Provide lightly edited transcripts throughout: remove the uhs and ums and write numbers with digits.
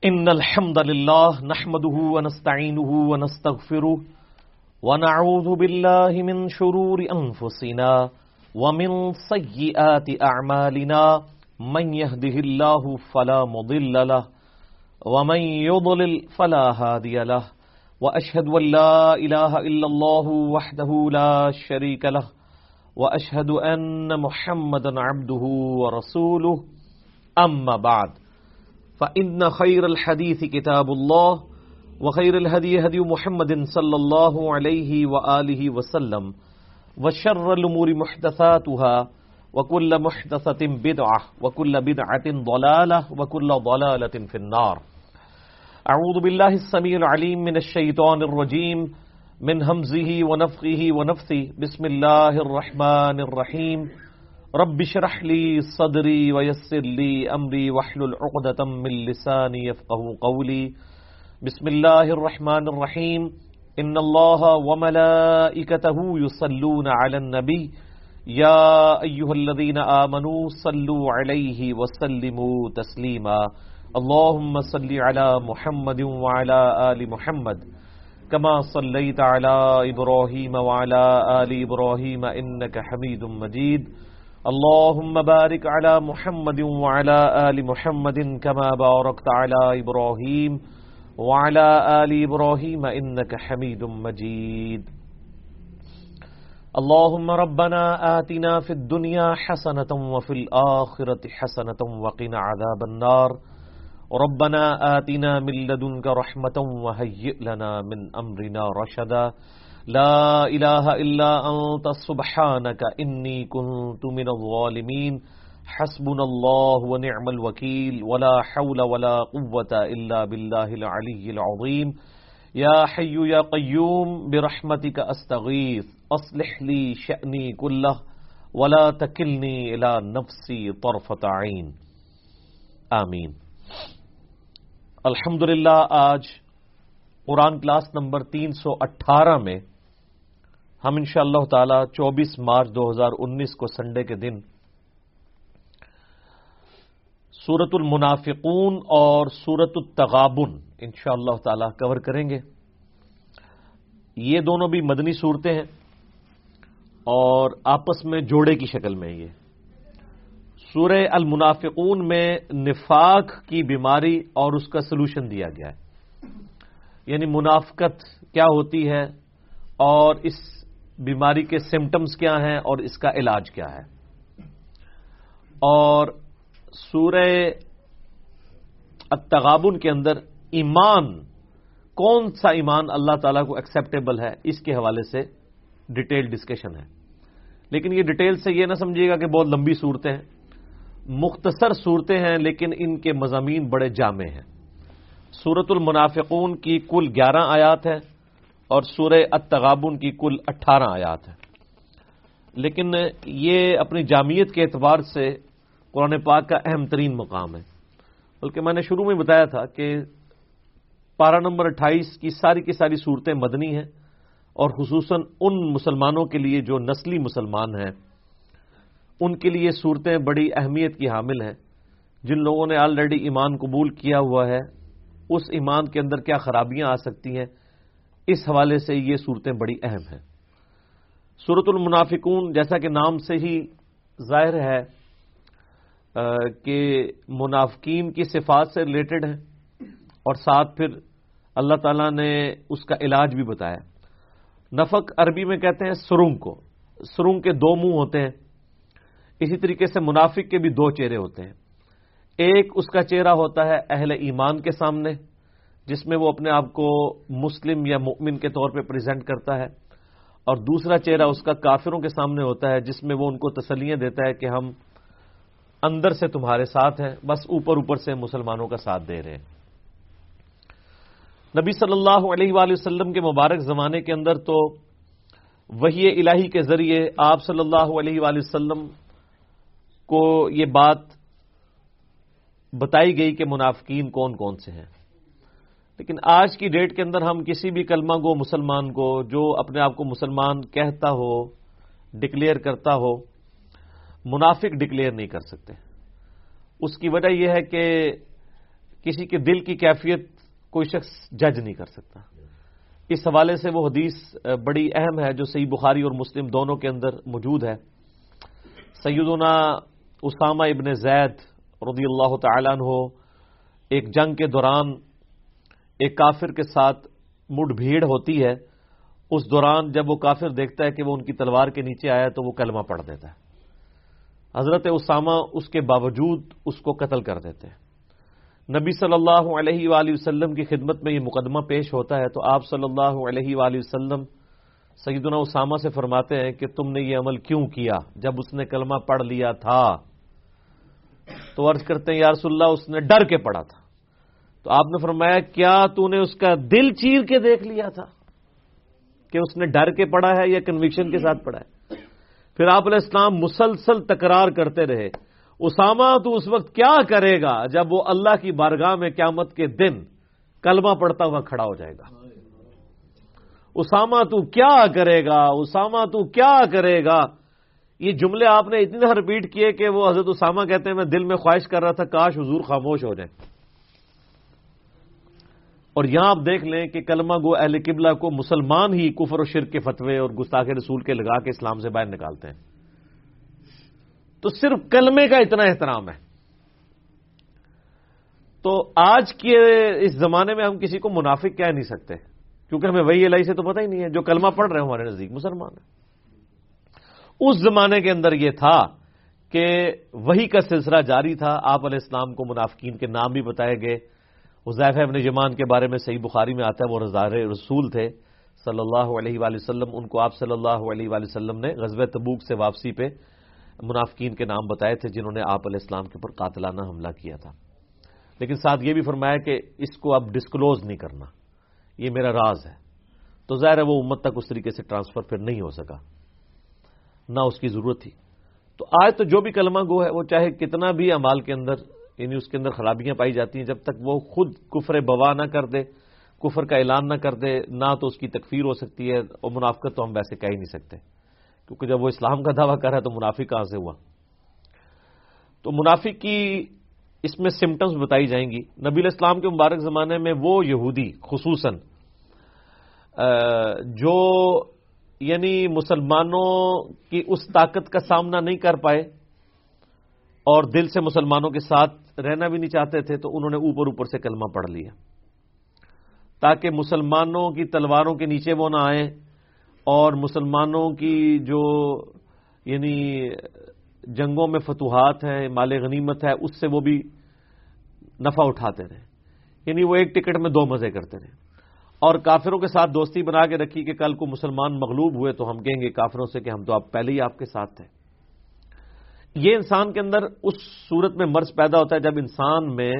إن الحمد لله نحمده ونستعينه ونستغفره ونعوذ بالله من شرور أنفسنا ومن سيئات أعمالنا من يهده الله فلا مضل له ومن يضلل فلا هادي له وأشهد أن لا إله إلا الله وحده لا شريك له وأشهد أن محمدا عبده ورسوله أما بعد فإن خير الحديث كتاب الله وخير الهدي هدي محمد صلى الله عليه وآله وسلم وشر الأمور محدثاتها وكل محدثة بدعة وكل بدعة ضلالة وكل ضلالة في النار. أعوذ بالله السميع العليم من الشيطان الرجيم من همزه ونفخه ونفثه. بسم الله الرحمن الرحيم. رب اشرح لي صدري ويسر لي أمري واحلل عقدة من لساني يفقهوا قولي. بسم الله الرحمن الرحيم. إن الله وملائكته يصلون على النبي يا أيها الذين آمنوا صلوا عليه وسلموا تسليما. اللهم صل على محمد وعلى آل محمد كما صليت على إبراهيم وعلى آل إبراهيم إنك حميد مجيد. اللهم بارك على محمد وعلى آل محمد كما باركت على إبراهيم وعلى آل إبراهيم إنك حميد مجيد. اللهم ربنا آتنا في الدنيا حسنة وفي الآخرة حسنة وقنا عذاب النار. ربنا آتنا من لدنك رحمة وهيئ لنا من أمرنا رشدا. لا إله إلا أنت سبحانك إني كنت من الظالمين. حسبنا الله ونعم الوكيل ولا حول ولا قوة إلا بالله العلي العظيم. يا حي يا قيوم برحمتك أستغيث أصلح لي شأني كله ولا تكلني إلى نفسي طرفة عين. آمین. الحمدللہ آج قرآن کلاس نمبر 318 میں ہم انشاءاللہ تعالی 24 مارچ 2019 کو سنڈے کے دن سورۃ المنافقون اور سورۃ التغابن انشاءاللہ تعالی کور کریں گے. یہ دونوں بھی مدنی صورتیں ہیں اور آپس میں جوڑے کی شکل میں. یہ سورہ المنافقون میں نفاق کی بیماری اور اس کا سلوشن دیا گیا ہے، یعنی منافقت کیا ہوتی ہے اور اس بیماری کے سمٹمز کیا ہیں اور اس کا علاج کیا ہے. اور سورہ التغابن کے اندر ایمان، کون سا ایمان اللہ تعالیٰ کو ایکسیپٹیبل ہے، اس کے حوالے سے ڈیٹیل ڈسکشن ہے. لیکن یہ ڈیٹیل سے یہ نہ سمجھیے گا کہ بہت لمبی صورتیں ہیں، مختصر صورتیں ہیں لیکن ان کے مضامین بڑے جامع ہیں. سورۃ المنافقون کی کل 11 آیات ہیں اور سورہ التغابن کی کل 18 آیات ہیں. لیکن یہ اپنی جامعیت کے اعتبار سے قرآن پاک کا اہم ترین مقام ہے. بلکہ میں نے شروع میں بتایا تھا کہ پارہ نمبر 28 کی ساری صورتیں مدنی ہیں اور خصوصاً ان مسلمانوں کے لیے جو نسلی مسلمان ہیں، ان کے لیے صورتیں بڑی اہمیت کی حامل ہیں. جن لوگوں نے آلریڈی ایمان قبول کیا ہوا ہے، اس ایمان کے اندر کیا خرابیاں آ سکتی ہیں، اس حوالے سے یہ صورتیں بڑی اہم ہیں. سورۃ المنافقون جیسا کہ نام سے ہی ظاہر ہے کہ منافقین کی صفات سے ریلیٹڈ ہیں اور ساتھ پھر اللہ تعالیٰ نے اس کا علاج بھی بتایا. نفق عربی میں کہتے ہیں سرنگ کو. سرنگ کے 2 منہ ہوتے ہیں. اسی طریقے سے منافق کے بھی 2 چہرے ہوتے ہیں. ایک اس کا چہرہ ہوتا ہے اہل ایمان کے سامنے، جس میں وہ اپنے آپ کو مسلم یا مؤمن کے طور پہ پریزنٹ کرتا ہے، اور دوسرا چہرہ اس کا کافروں کے سامنے ہوتا ہے، جس میں وہ ان کو تسلیاں دیتا ہے کہ ہم اندر سے تمہارے ساتھ ہیں، بس اوپر سے مسلمانوں کا ساتھ دے رہے ہیں. نبی صلی اللہ علیہ وآلہ وسلم کے مبارک زمانے کے اندر تو وحی الہی کے ذریعے آپ صلی اللہ علیہ وآلہ وسلم کو یہ بات بتائی گئی کہ منافقین کون کون سے ہیں. لیکن آج کی ڈیٹ کے اندر ہم کسی بھی کلمہ گو مسلمان کو جو اپنے آپ کو مسلمان کہتا ہو، ڈکلیئر کرتا ہو، منافق ڈکلیئر نہیں کر سکتے. اس کی وجہ یہ ہے کسی کے دل کی کیفیت کوئی شخص جج نہیں کر سکتا. اس حوالے سے وہ حدیث بڑی اہم ہے جو صحیح بخاری اور مسلم دونوں کے اندر موجود ہے. سیدنا اسامہ ابن زید رضی اللہ تعالیٰ عنہ ایک جنگ کے دوران ایک کافر کے ساتھ مڈ بھیڑ ہوتی ہے. اس دوران جب وہ کافر دیکھتا ہے کہ وہ ان کی تلوار کے نیچے آیا تو وہ کلمہ پڑھ دیتا ہے. حضرت اسامہ اس کے باوجود اس کو قتل کر دیتے ہیں. نبی صلی اللہ علیہ وآلہ وسلم کی خدمت میں یہ مقدمہ پیش ہوتا ہے تو آپ صلی اللہ علیہ وآلہ وسلم سیدنا اسامہ سے فرماتے ہیں کہ تم نے یہ عمل کیوں کیا جب اس نے کلمہ پڑھ لیا تھا؟ تو عرض کرتے ہیں یا رسول اللہ اس نے ڈر کے پڑھا تھا. تو آپ نے فرمایا کیا تو نے اس کا دل چیر کے دیکھ لیا تھا کہ اس نے ڈر کے پڑھا ہے یا کنوکشن کے ساتھ پڑھا ہے؟ پھر آپ علیہ السلام مسلسل تکرار کرتے رہے اسامہ تو اس وقت کیا کرے گا جب وہ اللہ کی بارگاہ میں قیامت کے دن کلمہ پڑھتا ہوا کھڑا ہو جائے گا. اسامہ تو کیا کرے گا، اسامہ تو کیا کرے گا. یہ جملے آپ نے اتنے رپیٹ کیے کہ وہ حضرت اسامہ کہتے ہیں میں دل میں خواہش کر رہا تھا کاش حضور خاموش ہو جائیں. اور یہاں آپ دیکھ لیں کہ کلمہ گو اہل قبلہ کو مسلمان ہی کفر و شرک کے فتوے اور گستاخ رسول کے لگا کے اسلام سے باہر نکالتے ہیں. تو صرف کلمے کا اتنا احترام ہے. تو آج کے اس زمانے میں ہم کسی کو منافق کہہ نہیں سکتے کیونکہ ہمیں وہی الہی سے تو پتہ ہی نہیں ہے. جو کلمہ پڑھ رہے ہیں ہمارے نزدیک مسلمان ہیں. اس زمانے کے اندر یہ تھا کہ وہی کا سلسلہ جاری تھا. آپ علیہ السلام کو منافقین کے نام بھی بتائے گئے. حذیفہ ابن یمان کے بارے میں صحیح بخاری میں آتا ہے وہ رضا رسول تھے صلی اللہ علیہ وآلہ وسلم. ان کو آپ صلی اللہ علیہ وآلہ وسلم نے غزوہ تبوک سے واپسی پہ منافقین کے نام بتائے تھے جنہوں نے آپ علیہ السلام کے اوپر قاتلانہ حملہ کیا تھا. لیکن ساتھ یہ بھی فرمایا کہ اس کو اب ڈسکلوز نہیں کرنا، یہ میرا راز ہے. تو ظاہر ہے وہ امت تک اس طریقے سے ٹرانسفر پھر نہیں ہو سکا، نہ اس کی ضرورت تھی. تو آج تو جو بھی کلمہ گو ہے وہ چاہے کتنا بھی اعمال کے اندر یعنی اس کے اندر خرابیاں پائی جاتی ہیں، جب تک وہ خود کفر بوا نہ کر دے، کفر کا اعلان نہ کر دے، نہ تو اس کی تکفیر ہو سکتی ہے. اور منافقت تو ہم ویسے کہہ ہی نہیں سکتے کیونکہ جب وہ اسلام کا دعویٰ کر رہا ہے تو منافق کہاں سے ہوا. تو منافق کی اس میں سمٹمز بتائی جائیں گی. نبی علیہ السلام کے مبارک زمانے میں وہ یہودی خصوصاً جو یعنی مسلمانوں کی اس طاقت کا سامنا نہیں کر پائے اور دل سے مسلمانوں کے ساتھ رہنا بھی نہیں چاہتے تھے، تو انہوں نے اوپر اوپر سے کلمہ پڑھ لیا تاکہ مسلمانوں کی تلواروں کے نیچے وہ نہ آئیں اور مسلمانوں کی جو یعنی جنگوں میں فتوحات ہیں، مال غنیمت ہے، اس سے وہ بھی نفع اٹھاتے رہے. یعنی وہ ایک ٹکٹ میں دو مزے کرتے رہے. اور کافروں کے ساتھ دوستی بنا کے رکھی کہ کل کو مسلمان مغلوب ہوئے تو ہم کہیں گے کافروں سے کہ ہم تو آپ پہلے ہی آپ کے ساتھ تھے. یہ انسان کے اندر اس صورت میں مرض پیدا ہوتا ہے جب انسان میں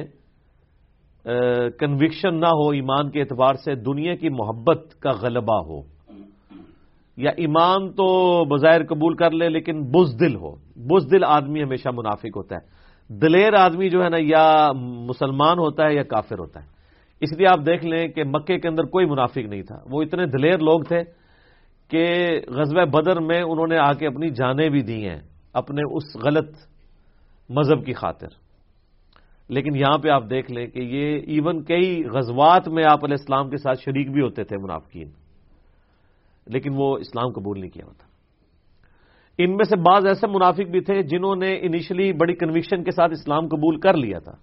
کنوکشن نہ ہو ایمان کے اعتبار سے، دنیا کی محبت کا غلبہ ہو، یا ایمان تو بظاہر قبول کر لے لیکن بزدل ہو. بزدل آدمی ہمیشہ منافق ہوتا ہے. دلیر آدمی جو ہے نا یا مسلمان ہوتا ہے یا کافر ہوتا ہے. اس لیے آپ دیکھ لیں کہ مکے کے اندر کوئی منافق نہیں تھا. وہ اتنے دلیر لوگ تھے کہ غزوہ بدر میں انہوں نے آ کے اپنی جانیں بھی دی ہیں اپنے اس غلط مذہب کی خاطر. لیکن یہاں پہ آپ دیکھ لیں کہ یہ ایون کئی غزوات میں آپ علیہ السلام کے ساتھ شریک بھی ہوتے تھے منافقین، لیکن وہ اسلام قبول نہیں کیا ہوتا. ان میں سے بعض ایسے منافق بھی تھے جنہوں نے انیشلی بڑی کنوکشن کے ساتھ اسلام قبول کر لیا تھا.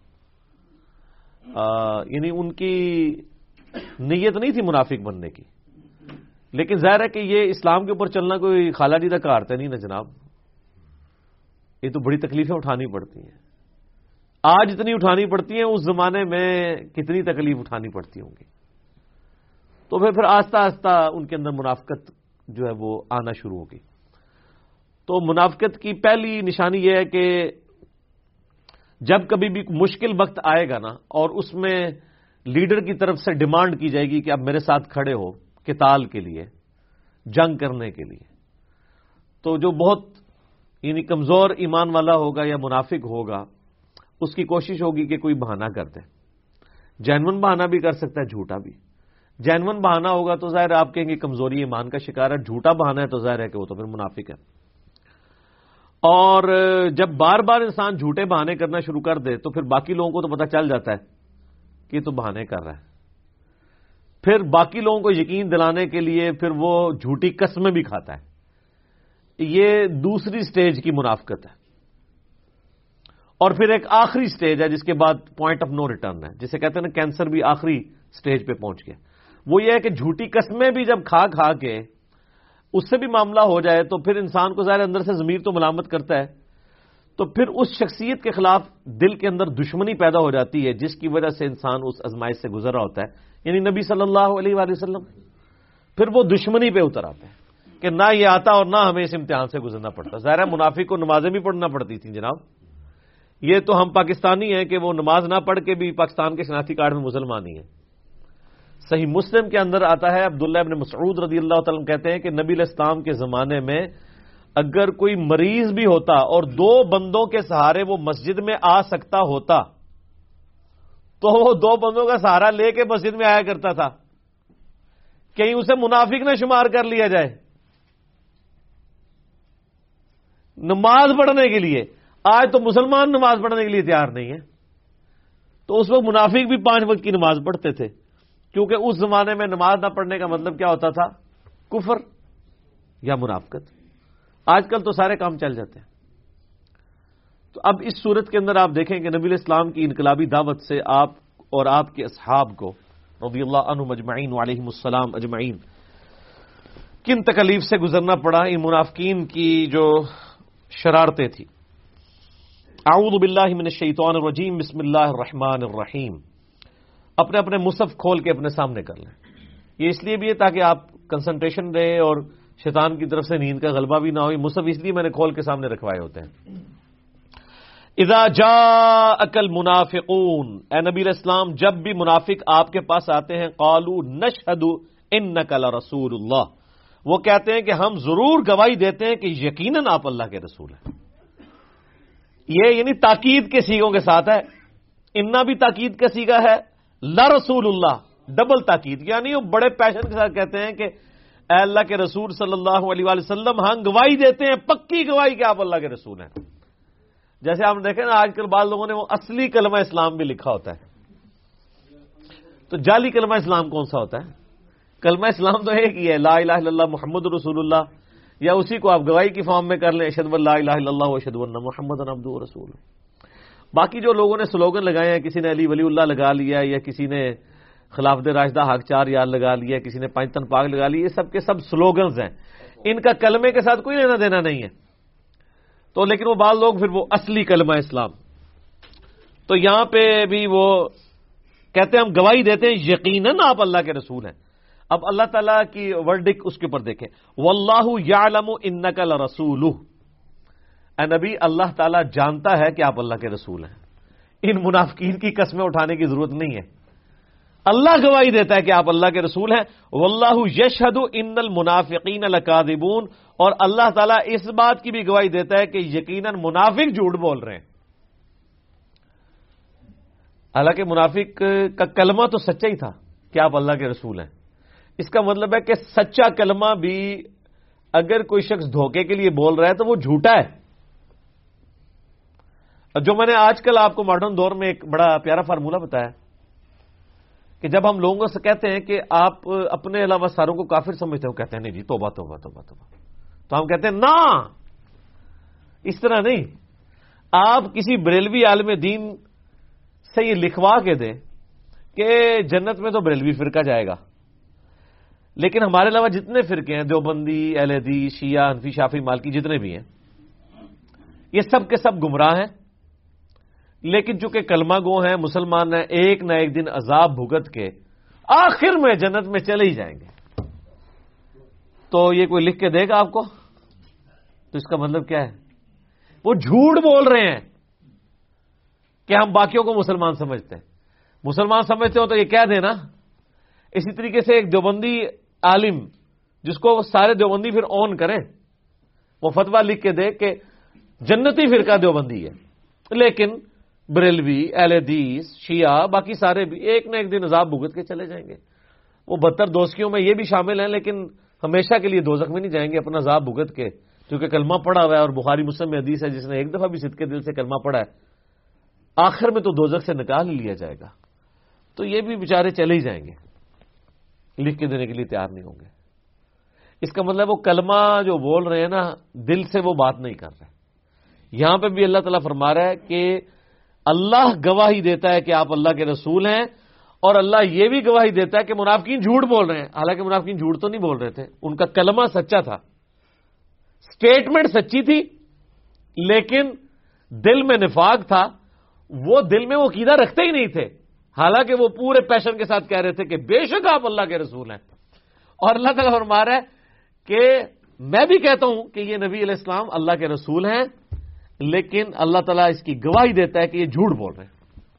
یعنی ان کی نیت نہیں تھی منافق بننے کی، لیکن ظاہر ہے کہ یہ اسلام کے اوپر چلنا کوئی خالہ جی کا کارتا نہیں نا جناب. یہ تو بڑی تکلیفیں اٹھانی پڑتی ہیں. آج اتنی اٹھانی پڑتی ہیں، اس زمانے میں کتنی تکلیف اٹھانی پڑتی ہوں گی. تو پھر آہستہ آہستہ ان کے اندر منافقت جو ہے وہ آنا شروع ہوگی. تو منافقت کی پہلی نشانی یہ ہے کہ جب کبھی بھی مشکل وقت آئے گا نا اور اس میں لیڈر کی طرف سے ڈیمانڈ کی جائے گی کہ اب میرے ساتھ کھڑے ہو قتال کے لیے، جنگ کرنے کے لیے، تو جو بہت یعنی کمزور ایمان والا ہوگا یا منافق ہوگا اس کی کوشش ہوگی کہ کوئی بہانہ کر دے. جینون بہانہ بھی کر سکتا ہے، جھوٹا بھی. جینون بہانہ ہوگا تو ظاہر آپ کہیں گے کمزوری ایمان کا شکار ہے. جھوٹا بہانہ ہے تو ظاہر ہے کہ وہ تو پھر منافق ہے. اور جب بار بار انسان جھوٹے بہانے کرنا شروع کر دے تو پھر باقی لوگوں کو تو پتہ چل جاتا ہے کہ تو بہانے کر رہا ہے. پھر باقی لوگوں کو یقین دلانے کے لیے پھر وہ جھوٹی قسمیں بھی کھاتا ہے. یہ دوسری سٹیج کی منافقت ہے. اور پھر ایک آخری سٹیج ہے جس کے بعد پوائنٹ آف نو ریٹرن ہے, جسے کہتے ہیں نا کینسر بھی آخری سٹیج پہ پہنچ گیا. وہ یہ ہے کہ جھوٹی قسمیں بھی جب کھا کھا کے اس سے بھی معاملہ ہو جائے تو پھر انسان کو ظاہر اندر سے ضمیر تو ملامت کرتا ہے, تو پھر اس شخصیت کے خلاف دل کے اندر دشمنی پیدا ہو جاتی ہے جس کی وجہ سے انسان اس آزمائش سے گزر رہا ہوتا ہے. یعنی نبی صلی اللہ علیہ وآلہ وسلم پھر وہ دشمنی پہ اتر آتے ہیں کہ نہ یہ آتا اور نہ ہمیں اس امتحان سے گزرنا پڑتا. ظاہر ہے منافق کو نمازیں بھی پڑھنا پڑتی تھیں جناب. یہ تو ہم پاکستانی ہیں کہ وہ نماز نہ پڑھ کے بھی پاکستان کے شناختی کارڈ میں مسلمان ہی ہیں. صحیح مسلم کے اندر آتا ہے, عبداللہ ابن مسعود رضی اللہ تعالیٰ عنہ کہتے ہیں کہ نبی علیہ السلام کے زمانے میں اگر کوئی مریض بھی ہوتا اور 2 بندوں کے سہارے وہ مسجد میں آ سکتا ہوتا تو وہ 2 بندوں کا سہارا لے کے مسجد میں آیا کرتا تھا. کہیں اسے منافق نہ شمار کر لیا جائے نماز پڑھنے کے لیے. آج تو مسلمان نماز پڑھنے کے لیے تیار نہیں ہے, تو اس وقت منافق بھی 5 وقت کی نماز پڑھتے تھے, کیونکہ اس زمانے میں نماز نہ پڑھنے کا مطلب کیا ہوتا تھا؟ کفر یا منافقت. آج کل تو سارے کام چل جاتے ہیں. تو اب اس صورت کے اندر آپ دیکھیں کہ نبی علیہ السلام کی انقلابی دعوت سے آپ اور آپ کے اصحاب کو رضی اللہ عنہم اجمعین وعلیہم السلام اجمعین کن تکلیف سے گزرنا پڑا. ان منافقین کی جو شرارتیں تھی. اعوذ باللہ من الشیطان الرجیم, بسم اللہ الرحمن الرحیم. اپنے اپنے مصحف کھول کے اپنے سامنے کر لیں. یہ اس لیے بھی ہے تاکہ آپ کنسنٹریشن رہے اور شیطان کی طرف سے نیند کا غلبہ بھی نہ ہو. مصحف اس لیے میں نے کھول کے سامنے رکھوائے ہوتے ہیں. اذا جاءک المنافقون, اے نبی علیہ السلام جب بھی منافق آپ کے پاس آتے ہیں, قالوا نشہد انک لرسول اللہ, وہ کہتے ہیں کہ ہم ضرور گواہی دیتے ہیں کہ یقیناً آپ اللہ کے رسول ہیں. یہ یعنی تاکید کے سیغوں کے ساتھ ہے. اننا بھی تاکید کا سیغہ ہے, لرسول اللہ ڈبل تاکید, یعنی وہ بڑے پیشن کے ساتھ کہتے ہیں کہ اے اللہ کے رسول صلی اللہ علیہ وآلہ وسلم ہم گواہی دیتے ہیں, پکی گواہی کہ آپ اللہ کے رسول ہیں. جیسے آپ نے دیکھیں نا آج کل بعض لوگوں نے وہ اصلی کلمہ اسلام بھی لکھا ہوتا ہے. تو جعلی کلمہ اسلام کون سا ہوتا ہے؟ کلمہ اسلام تو ایک ہی ہے, لا الہ الا اللہ محمد رسول اللہ, یا اسی کو آپ گواہی کی فارم میں کر لیں, اشہد ان لا الہ الا اللہ و اشہد ان محمدا عبدہ و رسولہ. باقی جو لوگوں نے سلوگن لگائے ہیں, کسی نے علی ولی اللہ لگا لیا, یا کسی نے خلافت راشدہ حق 4 یار لگا لیا, کسی نے 5 تن پاک لگا لیا, یہ سب کے سب سلوگنز ہیں. ان کا کلمے کے ساتھ کوئی لینا دینا نہیں ہے. تو لیکن وہ بعض لوگ پھر وہ اصلی کلمہ اسلام, تو یہاں پہ بھی وہ کہتے ہیں ہم گواہی دیتے ہیں یقیناً آپ اللہ کے رسول ہیں. اب اللہ تعالیٰ کی ورڈک اس کے اوپر دیکھیں, واللہ یعلم انک لرسولہ, اے نبی اللہ تعالیٰ جانتا ہے کہ آپ اللہ کے رسول ہیں. ان منافقین کی قسمیں اٹھانے کی ضرورت نہیں ہے, اللہ گواہی دیتا ہے کہ آپ اللہ کے رسول ہیں. واللہ یشہد ان المنافقین لکاذبون, اور اللہ تعالیٰ اس بات کی بھی گواہی دیتا ہے کہ یقیناً منافق جھوٹ بول رہے ہیں. حالانکہ منافق کا کلمہ تو سچا ہی تھا کہ آپ اللہ کے رسول ہیں. اس کا مطلب ہے کہ سچا کلمہ بھی اگر کوئی شخص دھوکے کے لیے بول رہا ہے تو وہ جھوٹا ہے. جو میں نے آج کل آپ کو ماڈرن دور میں ایک بڑا پیارا فارمولہ بتایا کہ جب ہم لوگوں سے کہتے ہیں کہ آپ اپنے علاوہ ساروں کو کافر سمجھتے ہو, کہتے ہیں نہیں جی توبہ توبہ توبہ توبہ, تو ہم کہتے ہیں نا اس طرح نہیں. آپ کسی بریلوی عالم دین سے یہ لکھوا کے دیں کہ جنت میں تو بریلوی فرقہ جائے گا, لیکن ہمارے علاوہ جتنے فرقے ہیں, دیوبندی, اہل حدیث, شیعہ, حنفی, شافعی, مالکی, جتنے بھی ہیں, یہ سب کے سب گمراہ ہیں. لیکن چونکہ کلمہ گو ہیں, مسلمان ہیں, ایک نہ ایک دن عذاب بھگت کے آخر میں جنت میں چلے ہی جائیں گے. تو یہ کوئی لکھ کے دے گا آپ کو؟ تو اس کا مطلب کیا ہے؟ وہ جھوٹ بول رہے ہیں کہ ہم باقیوں کو مسلمان سمجھتے ہیں. مسلمان سمجھتے ہو تو یہ کہہ دینا. اسی طریقے سے ایک دیوبندی عالم جس کو سارے دیوبندی پھر اون کریں, وہ فتویٰ لکھ کے دے کہ جنتی فرقہ دیوبندی ہے, لیکن بریلوی, اہل حدیث, شیعہ, باقی سارے بھی ایک نہ ایک دن عذاب بھگت کے چلے جائیں گے. وہ 72 دوزخیوں میں یہ بھی شامل ہیں, لیکن ہمیشہ کے لیے دوزخ میں نہیں جائیں گے اپنا عذاب بھگت کے, کیونکہ کلمہ پڑھا ہوا ہے. اور بخاری مسلم میں حدیث ہے جس نے ایک دفعہ بھی صدقے دل سے کلمہ پڑھا ہے, آخر میں تو دوزخ سے نکال ہی لیا جائے گا. تو یہ بھی بیچارے چلے ہی جائیں گے، لکھ کے دینے کے لیے تیار نہیں ہوں گے۔ اس کا مطلب وہ کلمہ جو بول رہے ہیں نا، دل سے وہ بات نہیں کر رہے۔ یہاں پہ بھی اللہ تعالیٰ فرما رہا ہے کہ اللہ گواہی دیتا ہے کہ آپ اللہ کے رسول ہیں، اور اللہ یہ بھی گواہی دیتا ہے کہ منافقین جھوٹ بول رہے ہیں۔ حالانکہ منافقین جھوٹ تو نہیں بول رہے تھے، ان کا کلمہ سچا تھا، سٹیٹمنٹ سچی تھی، لیکن دل میں نفاق تھا، وہ دل میں وہ عقیدہ رکھتے ہی نہیں تھے، حالانکہ وہ پورے پیشن کے ساتھ کہہ رہے تھے کہ بے شک آپ اللہ کے رسول ہیں۔ اور اللہ تعالیٰ فرما رہا ہے کہ میں بھی کہتا ہوں کہ یہ نبی علیہ السلام اللہ کے رسول ہیں، لیکن اللہ تعالیٰ اس کی گواہی دیتا ہے کہ یہ جھوٹ بول رہے ہیں۔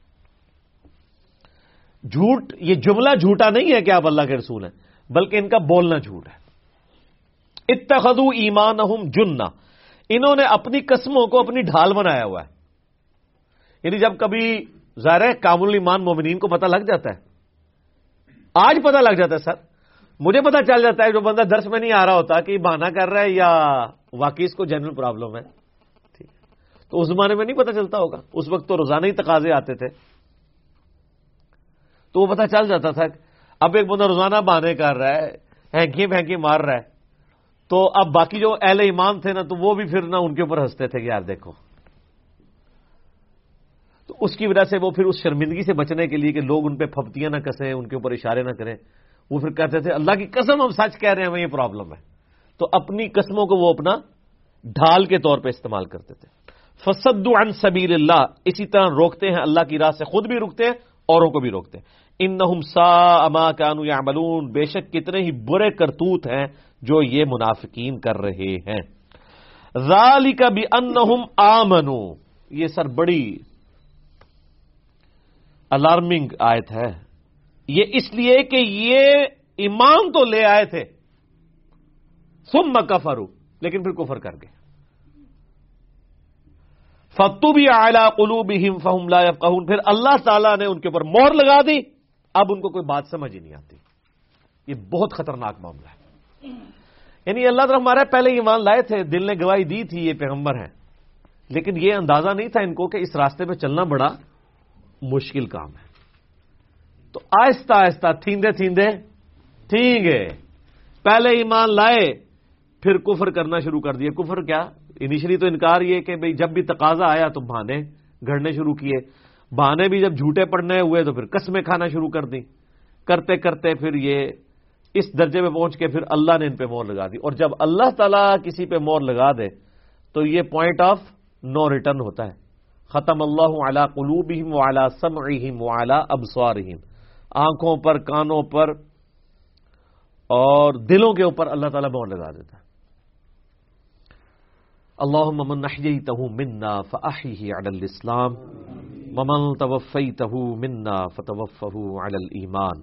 جھوٹ، یہ جملہ جھوٹا نہیں ہے کہ آپ اللہ کے رسول ہیں، بلکہ ان کا بولنا جھوٹ ہے۔ اتخذوا ایمانہم جنہ، انہوں نے اپنی قسموں کو اپنی ڈھال بنایا ہوا ہے۔ یعنی جب کبھی ظاہر ہے کامل ایمان مومنین کو پتہ لگ جاتا ہے، آج پتہ لگ جاتا ہے، سر مجھے پتہ چل جاتا ہے جو بندہ درس میں نہیں آ رہا ہوتا کہ یہ بہانہ کر رہا ہے یا واقعی اس کو جنرل پرابلم ہے، ٹھیک، تو اس زمانے میں نہیں پتہ چلتا ہوگا، اس وقت تو روزانہ ہی تقاضے آتے تھے، تو وہ پتہ چل جاتا تھا۔ اب ایک بندہ روزانہ بہانے کر رہا ہے، ہینکی پھینکی مار رہا ہے، تو اب باقی جو اہل ایمان تھے نا، تو وہ بھی پھر نہ ان کے اوپر ہنستے تھے کہ یار دیکھو، تو اس کی وجہ سے وہ پھر اس شرمندگی سے بچنے کے لیے کہ لوگ ان پہ پھپتیاں نہ کسیں، ان کے اوپر اشارے نہ کریں، وہ پھر کہتے تھے اللہ کی قسم ہم سچ کہہ رہے ہیں، ہمیں یہ پرابلم ہے، تو اپنی قسموں کو وہ اپنا ڈھال کے طور پہ استعمال کرتے تھے۔ فصدوا عن سبیل اللہ، اسی طرح روکتے ہیں اللہ کی راہ سے، خود بھی رکتے ہیں اوروں کو بھی روکتے ہیں۔ انہم ساء ما كانوا يعملون، بے شک کتنے ہی برے کرتوت ہیں جو یہ منافقین کر رہے ہیں۔ ذالک بانہم آمنوا، یہ سر بڑی الارمنگ آیت ہے، یہ اس لیے کہ یہ ایمان تو لے آئے تھے، ثم کفروا، لیکن پھر کفر کر گئے۔ فطبع علی قلوبہم فہم لا یفقہون، پھر اللہ تعالیٰ نے ان کے اوپر مہر لگا دی، اب ان کو کوئی بات سمجھ ہی نہیں آتی۔ یہ بہت خطرناک معاملہ ہے۔ یعنی اللہ تعالیٰ ہمارا پہلے ایمان لائے تھے، دل نے گواہی دی تھی یہ پیغمبر ہیں، لیکن یہ اندازہ نہیں تھا ان کو کہ اس راستے پہ چلنا بڑا مشکل کام ہے۔ تو آہستہ آہستہ تھیندے تھیندے ٹھیک ہے، پہلے ایمان لائے پھر کفر کرنا شروع کر دیا۔ کفر کیا، انیشلی تو انکار یہ کہ بھئی جب بھی تقاضا آیا تو بہانے گھڑنے شروع کیے، بہانے بھی جب جھوٹے پڑنے ہوئے تو پھر قسمیں کھانا شروع کر دی، کرتے کرتے پھر یہ اس درجے میں پہنچ کے پھر اللہ نے ان پہ مہر لگا دی۔ اور جب اللہ تعالیٰ کسی پہ مہر لگا دے تو یہ پوائنٹ آف نو ریٹرن ہوتا ہے۔ ختم اللہ علی قلوبہم وعلی سمعہم وعلی ابصارہم، آنکھوں پر، کانوں پر اور دلوں کے اوپر اللہ تعالیٰ مہر لگا دیتا ہے۔ اللہم من احییتہ منا فاحیہ علی الاسلام ومن توفیتہ منا فتوفہ علی الایمان،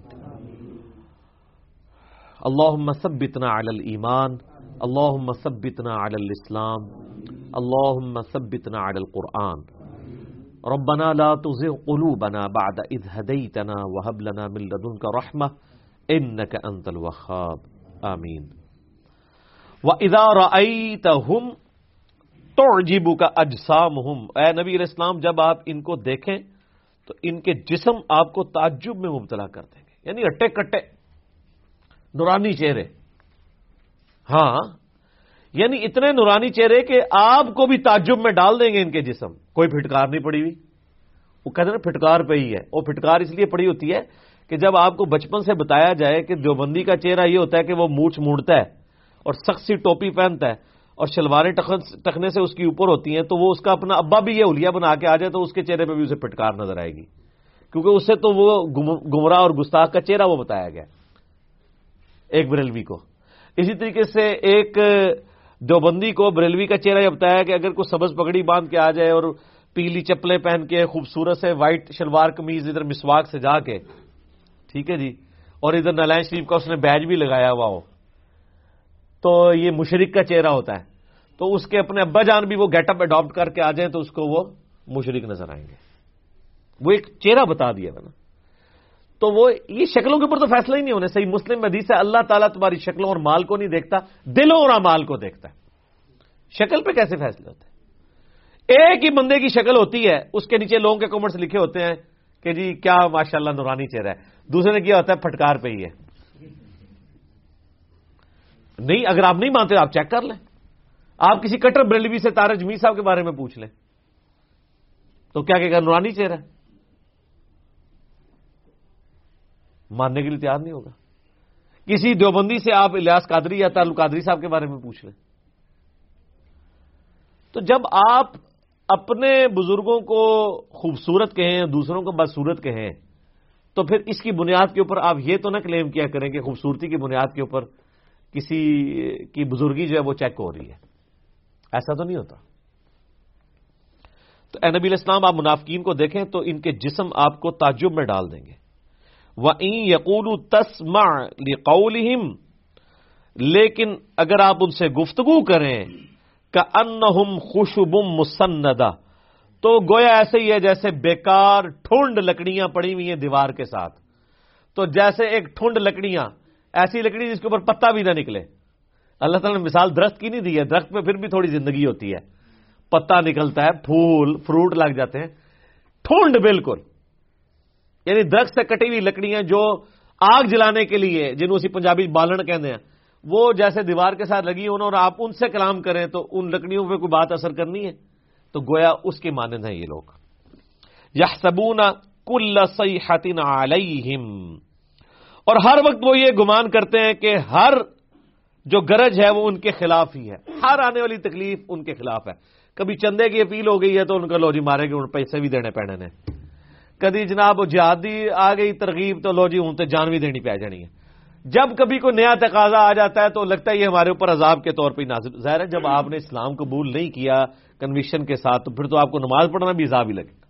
اللہم ثبتنا علی الایمان، اللہم ثبتنا علی الاسلام، اللہم ثبتنا علی القرآن، ربنا لا تزغ قلوبنا بعد اذ ہدیتنا وہب لنا من لدنک رحمہ انک انت الوہاب، آمین۔ وَإِذَا رَأَيْتَهُمْ تُعْجِبُكَ أَجْسَامُهُمْ، اے نبی علیہ السلام جب آپ ان کو دیکھیں تو ان کے جسم آپ کو تعجب میں مبتلا کر دیں گے، یعنی اٹے کٹے نورانی چہرے، ہاں یعنی اتنے نورانی چہرے کہ آپ کو بھی تعجب میں ڈال دیں گے ان کے جسم۔ کوئی پھٹکار نہیں پڑی ہوئی، وہ کہتے ہیں نا پھٹکار پہ ہی ہے، وہ پھٹکار اس لیے پڑی ہوتی ہے کہ جب آپ کو بچپن سے بتایا جائے کہ دیوبندی کا چہرہ یہ ہوتا ہے کہ وہ مونچھ مونڈتا ہے اور سخت سی ٹوپی پہنتا ہے اور شلواریں ٹخنے سے اس کی اوپر ہوتی ہیں، تو وہ اس کا اپنا ابا بھی یہ حلیہ بنا کے آ جائے تو اس کے چہرے پہ بھی اسے پھٹکار نظر آئے گی، کیونکہ اس سے تو وہ گمراہ اور گستاخ کا چہرہ وہ بتایا گیا ایک بریلوی کو۔ اسی طریقے سے ایک دیوبندی کو بریلوی کا چہرہ یہ بتایا کہ اگر کوئی سبز پگڑی باندھ کے آ جائے اور پیلی چپلیں پہن کے خوبصورت سے وائٹ شلوار قمیض ادھر مسواک سے جا کے، ٹھیک ہے جی، اور ادھر نالائن شریف کا اس نے بیج بھی لگایا ہوا ہو، تو یہ مشرک کا چہرہ ہوتا ہے۔ تو اس کے اپنے ابا جان بھی وہ گیٹ اپ اڈاپٹ کر کے آ جائیں تو اس کو وہ مشرک نظر آئیں گے۔ وہ ایک چہرہ بتا دیا تھا نا، تو وہ یہ شکلوں کے اوپر تو فیصلہ ہی نہیں ہونے۔ صحیح مسلم میں حدیث ہے اللہ تعالیٰ تمہاری شکلوں اور مال کو نہیں دیکھتا، دلوں اور اعمال کو دیکھتا ہے۔ شکل پہ کیسے فیصلے ہوتے ہیں؟ ایک ہی بندے کی شکل ہوتی ہے، اس کے نیچے لوگوں کے کمنٹس لکھے ہوتے ہیں کہ جی کیا ماشاءاللہ نورانی چہرہ ہے، دوسرے نے کیا ہوتا ہے پھٹکار پہ ہی ہے. نہیں، اگر آپ نہیں مانتے آپ چیک کر لیں. آپ کسی کٹر بریلوی سے طارق جمیل صاحب کے بارے میں پوچھ لیں تو کیا کہے گا؟ نورانی چہرہ ہے. ماننے کے لیے تیار نہیں ہوگا. کسی دیوبندی سے آپ الیاس قادری یا تعلق قادری صاحب کے بارے میں پوچھ لیں. تو جب آپ اپنے بزرگوں کو خوبصورت کہیں، دوسروں کو بدصورت کہیں، تو پھر اس کی بنیاد کے اوپر آپ یہ تو نہ کلیم کیا کریں کہ خوبصورتی کی بنیاد کے اوپر کسی کی بزرگی جو ہے وہ چیک ہو رہی ہے. ایسا تو نہیں ہوتا. تو اے نبی علیہ السلام، آپ منافقین کو دیکھیں تو ان کے جسم آپ کو تعجب میں ڈال دیں گے. وَإِن يَقُولُوا تَسْمَعْ لِقَوْلِهِمْ، لیکن اگر آپ ان سے گفتگو کریں كَأَنَّهُمْ خُشُبٌ مُّسَنَّدَةٌ، تو گویا ایسے ہی ہے جیسے بیکار ٹھنڈ لکڑیاں پڑی ہوئی ہیں دیوار کے ساتھ. تو جیسے ایک ٹھنڈ لکڑیاں، ایسی لکڑی جس کے اوپر پتا بھی نہ نکلے. اللہ تعالیٰ نے مثال درخت کی نہیں دی ہے، درخت میں پھر بھی تھوڑی زندگی ہوتی ہے، پتا نکلتا ہے، پھول فروٹ لگ جاتے ہیں. ٹھنڈ بالکل، یعنی درخت سے کٹی ہوئی لکڑیاں جو آگ جلانے کے لیے، جنہوں اسی پنجابی بالن کہتے ہیں، وہ جیسے دیوار کے ساتھ لگی ہوں اور آپ ان سے کلام کریں تو ان لکڑیوں پہ کوئی بات اثر کرنی ہے؟ تو گویا اس کے مانند ہیں یہ لوگ. یحسبون کل صیحۃ علیہم، اور ہر وقت وہ یہ گمان کرتے ہیں کہ ہر جو گرج ہے وہ ان کے خلاف ہی ہے، ہر آنے والی تکلیف ان کے خلاف ہے. کبھی چندے کی اپیل ہو گئی ہے تو ان کا لو جی مارے گے، ان پیسے بھی دینے پینے نے. کدی جناب جہادی آ گئی ترغیب تو لو جی ان تے جان بھی دینی پی جانی ہے. جب کبھی کوئی نیا تقاضا آ جاتا ہے تو لگتا ہے یہ ہمارے اوپر عذاب کے طور پہ نازل. ظاہر ہے جب آپ نے اسلام قبول نہیں کیا کنوکشن کے ساتھ تو پھر تو آپ کو نماز پڑھنا بھی عذاب ہی لگے.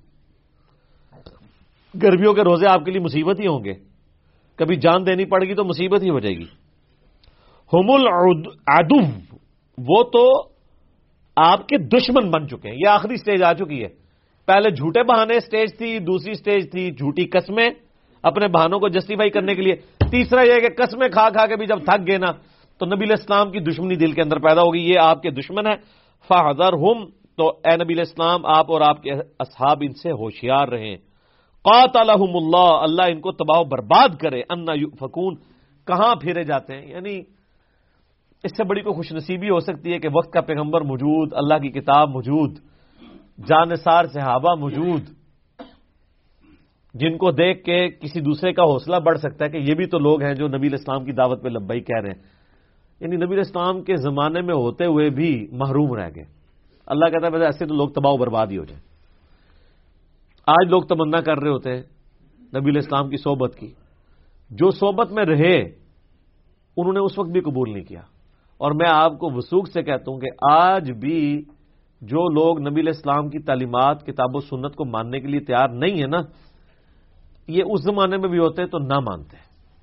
گرمیوں کے روزے آپ کے لیے مصیبت ہی ہوں گے، کبھی جان دینی پڑے گی تو مصیبت ہی ہو جائے گی. ہم العدو، وہ تو آپ کے دشمن بن چکے ہیں. یہ آخری سٹیج آ چکی ہے. پہلے جھوٹے بہانے سٹیج تھی، دوسری سٹیج تھی جھوٹی قسمیں اپنے بہانوں کو جسٹیفائی کرنے کے لیے، تیسرا یہ کہ قسمیں کھا کھا کے بھی جب تھک گئے نا تو نبی علیہ السلام کی دشمنی دل کے اندر پیدا ہوگی. یہ آپ کے دشمن ہے. فاحذرہم، تو اے نبی علیہ السلام آپ اور آپ کے اصحاب ان سے ہوشیار رہیں. قاتلہم اللہ، اللہ ان کو تباہ و برباد کرے. انا یؤفکون، کہاں پھیرے جاتے ہیں. یعنی اس سے بڑی کوئی خوش نصیبی ہو سکتی ہے کہ وقت کا پیغمبر موجود، اللہ کی کتاب موجود، جانثار صحابہ موجود، جن کو دیکھ کے کسی دوسرے کا حوصلہ بڑھ سکتا ہے کہ یہ بھی تو لوگ ہیں جو نبی علیہ السلام کی دعوت پہ لبیک کہہ رہے ہیں. یعنی نبی علیہ السلام کے زمانے میں ہوتے ہوئے بھی محروم رہ گئے. اللہ کہتا ہے بس ایسے تو لوگ تباہ و برباد ہی ہو جائیں. آج لوگ تمنا کر رہے ہوتے ہیں نبی علیہ السلام کی صحبت کی، جو صحبت میں رہے انہوں نے اس وقت بھی قبول نہیں کیا. اور میں آپ کو وثوق سے کہتا ہوں کہ آج بھی جو لوگ نبی علیہ السلام کی تعلیمات کتاب و سنت کو ماننے کے لیے تیار نہیں ہے نا، یہ اس زمانے میں بھی ہوتے تو نہ مانتے.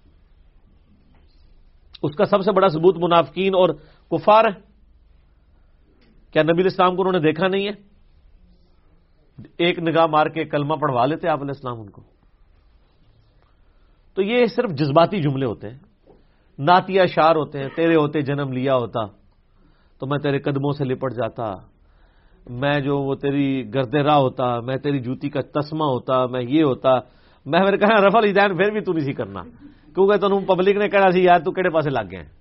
اس کا سب سے بڑا ثبوت منافقین اور کفار ہے. کیا نبی علیہ السلام کو انہوں نے دیکھا نہیں ہے؟ ایک نگاہ مار کے کلمہ پڑھوا لیتے آپ علیہ السلام ان کو. تو یہ صرف جذباتی جملے ہوتے ہیں، نعتیہ اشعار ہوتے ہیں. تیرے ہوتے جنم لیا ہوتا تو میں تیرے قدموں سے لپٹ جاتا، میں جو وہ تیری گرد راہ ہوتا، میں تیری جوتی کا تسمہ ہوتا، میں یہ ہوتا. میں میرے کہنا رفع الیدین پھر بھی تو نہیں سی کرنا، کیونکہ تمہیں پبلک نے کہنا سی یار تو کہڑے پاسے لگ گئے.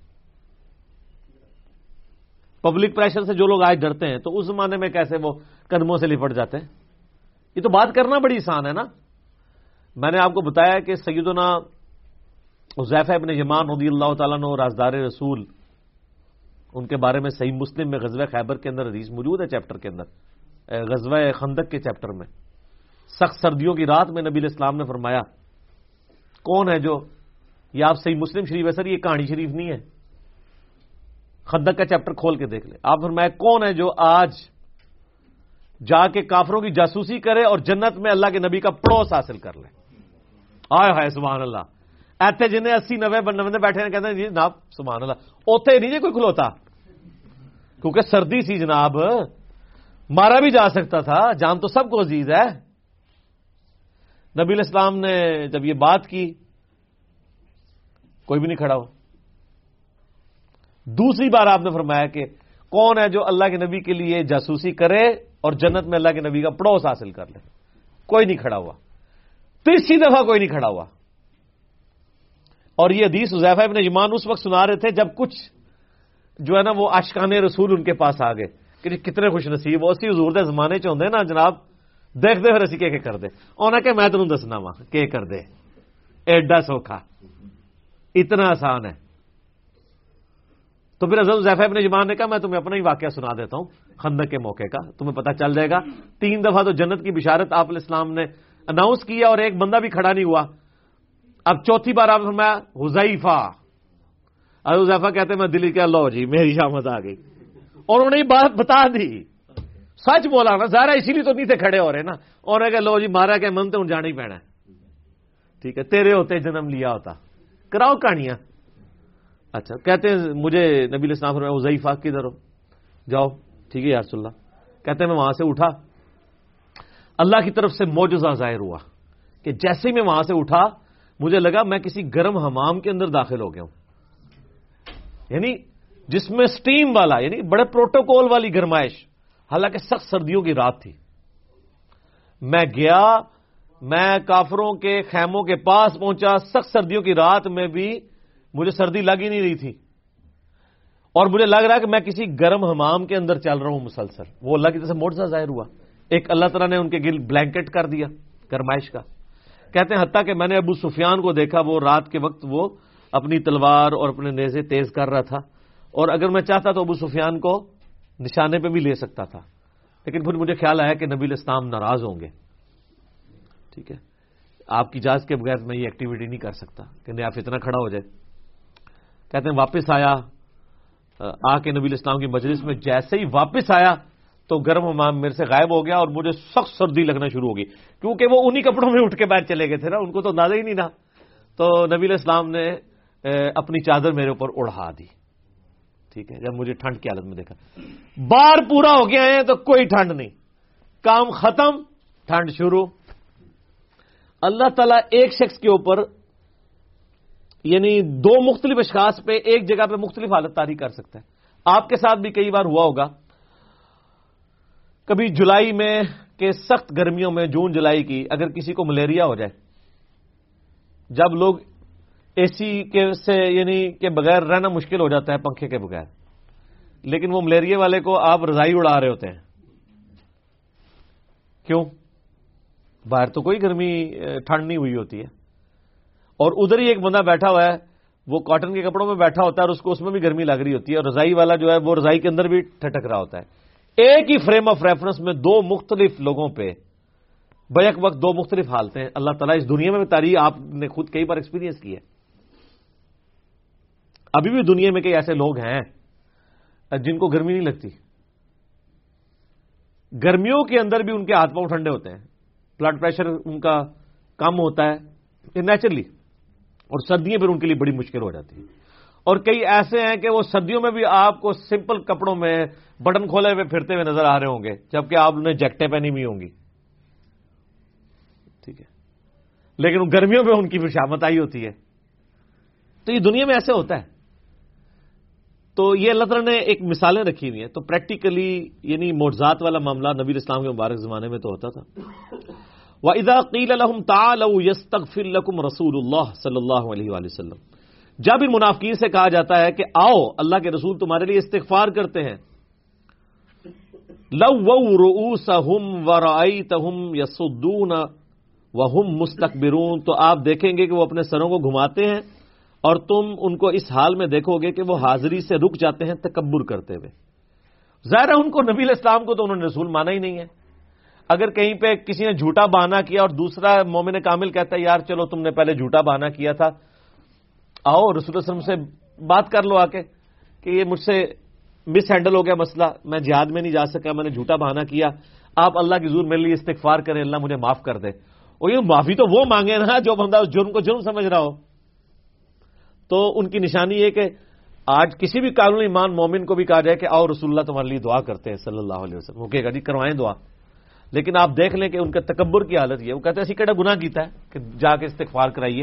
پبلک پریشر سے جو لوگ آج ڈرتے ہیں تو اس زمانے میں کیسے وہ قدموں سے لپٹ جاتے ہیں؟ یہ تو بات کرنا بڑی آسان ہے نا. میں نے آپ کو بتایا کہ سیدنا حذیفہ ابن یمان رضی اللہ تعالیٰ عنہ رازدار رسول، ان کے بارے میں صحیح مسلم میں غزوہ خیبر کے اندر حدیث موجود ہے، چیپٹر کے اندر، غزوہ خندق کے چیپٹر میں. سخت سردیوں کی رات میں نبی علیہ السلام نے فرمایا کون ہے جو، یہ آپ صحیح مسلم شریف ہے سر، یہ کہانی شریف نہیں ہے، خندق کا چیپٹر کھول کے دیکھ لیں. آپ فرمایا کون ہے جو آج جا کے کافروں کی جاسوسی کرے اور جنت میں اللہ کے نبی کا پڑوس حاصل کر لے. آئے ہائے سبحان اللہ. ایتھے جنہیں 80-90 بندے بیٹھے ہیں کہتے ہیں جی جناب سبحان اللہ، اوتے نہیں جی کوئی کھلوتا، کیونکہ سردی سی جناب، مارا بھی جا سکتا تھا، جان تو سب کو عزیز ہے. نبی علیہ السلام نے جب یہ بات کی کوئی بھی نہیں کھڑا ہو. دوسری بار آپ نے فرمایا کہ کون ہے جو اللہ کے نبی کے لیے جاسوسی کرے اور جنت میں اللہ کے نبی کا پڑوس حاصل کر لے. کوئی نہیں کھڑا ہوا. 30 دفعہ کوئی نہیں کھڑا ہوا. اور یہ حدیث حذیفہ ابن یمان اس وقت سنا رہے تھے جب کچھ جو ہے نا وہ عاشقان رسول ان کے پاس آ گئے کہ کتنے خوش نصیب وہ اسی حضور دے زمانے چ ہوندے نا جناب, دیکھ دے پھر اسی کے کر دے انہاں کہ میں تینوں دسنا وا کہ کر دے, ایڈا سوکھا, اتنا آسان ہے. تو پھر حضرت حذیفہ ابن یمان نے کہا میں تمہیں اپنا ہی واقعہ سنا دیتا ہوں خندق کے موقع کا, تمہیں پتہ چل جائے گا. 3 دفعہ تو جنت کی بشارت آپ علیہ السلام نے اناؤنس کیا اور ایک بندہ بھی کھڑا نہیں ہوا. اب چوتھی بار آپ فرمایا حذیفہ. حضرت حذیفہ کہتے ہیں میں دلی کیا لو جی میری شامت آ گئی, اور انہوں نے یہ بات بتا دی. سچ بولا نا, ظاہر اسی لیے تو نہیں تھے کھڑے ہو رہے نا. اور کہ لو جی مارا کہ من تو جانا ہی پینا ہے, ٹھیک ہے تیرے ہوتے جنم لیا ہوتا, کراؤ کہانیاں. اچھا کہتے ہیں مجھے نبی علیہ السلام فرمایا حذیفہ کدھر ہو, جاؤ. ٹھیک ہے یا رسول اللہ. کہتے ہیں میں وہاں سے اٹھا, اللہ کی طرف سے معجزہ ظاہر ہوا کہ جیسے ہی میں وہاں سے اٹھا مجھے لگا میں کسی گرم حمام کے اندر داخل ہو گیا ہوں, یعنی جس میں سٹیم والا, یعنی بڑے پروٹوکول والی گرمائش, حالانکہ سخت سردیوں کی رات تھی. میں گیا, میں کافروں کے خیموں کے پاس پہنچا, سخت سردیوں کی رات میں بھی مجھے سردی لگ ہی نہیں رہی تھی, اور مجھے لگ رہا ہے کہ میں کسی گرم حمام کے اندر چل رہا ہوں مسلسل. وہ اللہ کی طرف سے معجزہ ظاہر ہوا. ایک اللہ تعالیٰ نے ان کے گل بلینکٹ کر دیا گرمائش کا. کہتے ہیں حتیٰ کہ میں نے ابو سفیان کو دیکھا, وہ رات کے وقت وہ اپنی تلوار اور اپنے نیزے تیز کر رہا تھا, اور اگر میں چاہتا تو ابو سفیان کو نشانے پہ بھی لے سکتا تھا, لیکن پھر مجھے خیال آیا کہ نبی علیہ السلام ناراض ہوں گے. ٹھیک ہے, آپ کی اجازت کے بغیر میں یہ ایکٹیویٹی نہیں کر سکتا کہ نہیں آپ اتنا کھڑا ہو جائے. کہتے ہیں واپس آیا, آ کے نبی علیہ السلام کی مجلس میں جیسے ہی واپس آیا تو گرم حمام میرے سے غائب ہو گیا, اور مجھے سخت سردی لگنا شروع ہو گئی, کیونکہ وہ انہی کپڑوں میں اٹھ کے باہر چلے گئے تھے نا, ان کو تو اندازہ ہی نہیں تھا. تو نبی علیہ السلام نے اپنی چادر میرے اوپر اڑا دی. ٹھیک ہے, جب مجھے ٹھنڈ کی حالت میں دیکھا, بار پورا ہو گیا ہے تو کوئی ٹھنڈ نہیں, کام ختم ٹھنڈ شروع. اللہ تعالیٰ ایک شخص کے اوپر یعنی 2 مختلف اشخاص پہ ایک جگہ پہ مختلف حالت طاری کر سکتا ہے. آپ کے ساتھ بھی کئی بار ہوا ہوگا, کبھی جولائی میں کہ سخت گرمیوں میں جون جولائی کی اگر کسی کو ملیریا ہو جائے, جب لوگ اے سی کے سے یعنی کے بغیر رہنا مشکل ہو جاتا ہے پنکھے کے بغیر, لیکن وہ ملیریا والے کو آپ رضائی اڑا رہے ہوتے ہیں. کیوں؟ باہر تو کوئی گرمی ٹھنڈ نہیں ہوئی ہوتی ہے, اور ادھر ہی ایک بندہ بیٹھا ہوا ہے, وہ کاٹن کے کپڑوں میں بیٹھا ہوتا ہے اور اس کو اس میں بھی گرمی لگ رہی ہوتی ہے, اور رضائی والا جو ہے وہ رضائی کے اندر بھی ٹھٹک رہا ہوتا ہے. ایک ہی فریم آف ریفرنس میں 2 مختلف لوگوں پہ بیک وقت 2 مختلف حالتیں اللہ تعالیٰ اس دنیا میں تاریخ آپ نے خود کئی بار ایکسپیرینس کی ہے. ابھی بھی دنیا میں کئی ایسے لوگ ہیں جن کو گرمی نہیں لگتی, گرمیوں کے اندر بھی ان کے ہاتھ پاؤں ٹھنڈے ہوتے ہیں, بلڈ پریشر ان کا کم ہوتا ہے نیچرلی, اور سردیاں پھر ان کے لیے بڑی مشکل ہو جاتی ہیں. اور کئی ایسے ہیں کہ وہ سردیوں میں بھی آپ کو سمپل کپڑوں میں بٹن کھولے ہوئے پھرتے ہوئے نظر آ رہے ہوں گے, جبکہ آپ انہیں جیکٹیں پہنی ہوئی ہوں گی. ٹھیک ہے, لیکن گرمیوں میں ان کی شامت آئی ہوتی ہے. تو یہ دنیا میں ایسے ہوتا ہے. تو یہ اللہ تعالیٰ نے ایک مثالیں رکھی ہوئی ہیں. تو پریکٹیکلی یعنی معجزات والا معاملہ نبی اسلام کے مبارک زمانے میں تو ہوتا تھا. وَإِذَا قِيلَ لَهُمْ تَعَالَوْا يَسْتَغْفِرْ لَكُمْ رَسُولُ اللَّهِ صلی اللہ علیہ وآلہ وسلم, جب ان منافقین سے کہا جاتا ہے کہ آؤ اللہ کے رسول تمہارے لیے استغفار کرتے ہیں, لَوَّوْا رُؤُوسَهُمْ وَرَأَيْتَهُمْ يَصُدُّونَ وَهُمْ مُسْتَكْبِرُونَ, تو آپ دیکھیں گے کہ وہ اپنے سروں کو گھماتے ہیں اور تم ان کو اس حال میں دیکھو گے کہ وہ حاضری سے رک جاتے ہیں تکبر کرتے ہوئے. ظاہر ہے ان کو نبی علیہ السلام کو تو انہوں نے رسول مانا ہی نہیں ہے. اگر کہیں پہ کسی نے جھوٹا بہانہ کیا اور دوسرا مومن کامل کہتا ہے یار چلو تم نے پہلے جھوٹا بہانہ کیا تھا, آؤ رسول اللہ علیہ وسلم سے بات کر لو آ کے کہ یہ مجھ سے مس ہینڈل ہو گیا مسئلہ, میں جہاد میں نہیں جا سکا, میں نے جھوٹا بہانہ کیا, آپ اللہ کی حضور میرے لیے استغفار کریں, اللہ مجھے معاف کر دے. اور یہ معافی تو وہ مانگے نا جو بندہ اس جرم کو جرم سمجھ رہا ہو. تو ان کی نشانی یہ کہ آج کسی بھی قانون ایمان مومن کو بھی کہا جائے کہ آؤ رسول اللہ تمہارے لیے دعا کرتے ہیں صلی اللہ علیہ وسلم, وہ کہے گا جی کروائیں دعا. لیکن آپ دیکھ لیں کہ ان کا تکبر کی حالت یہ, وہ کہتے ہیں اسی کیڑا گناہ کیتا ہے کہ جا کے استغفار کرائیے.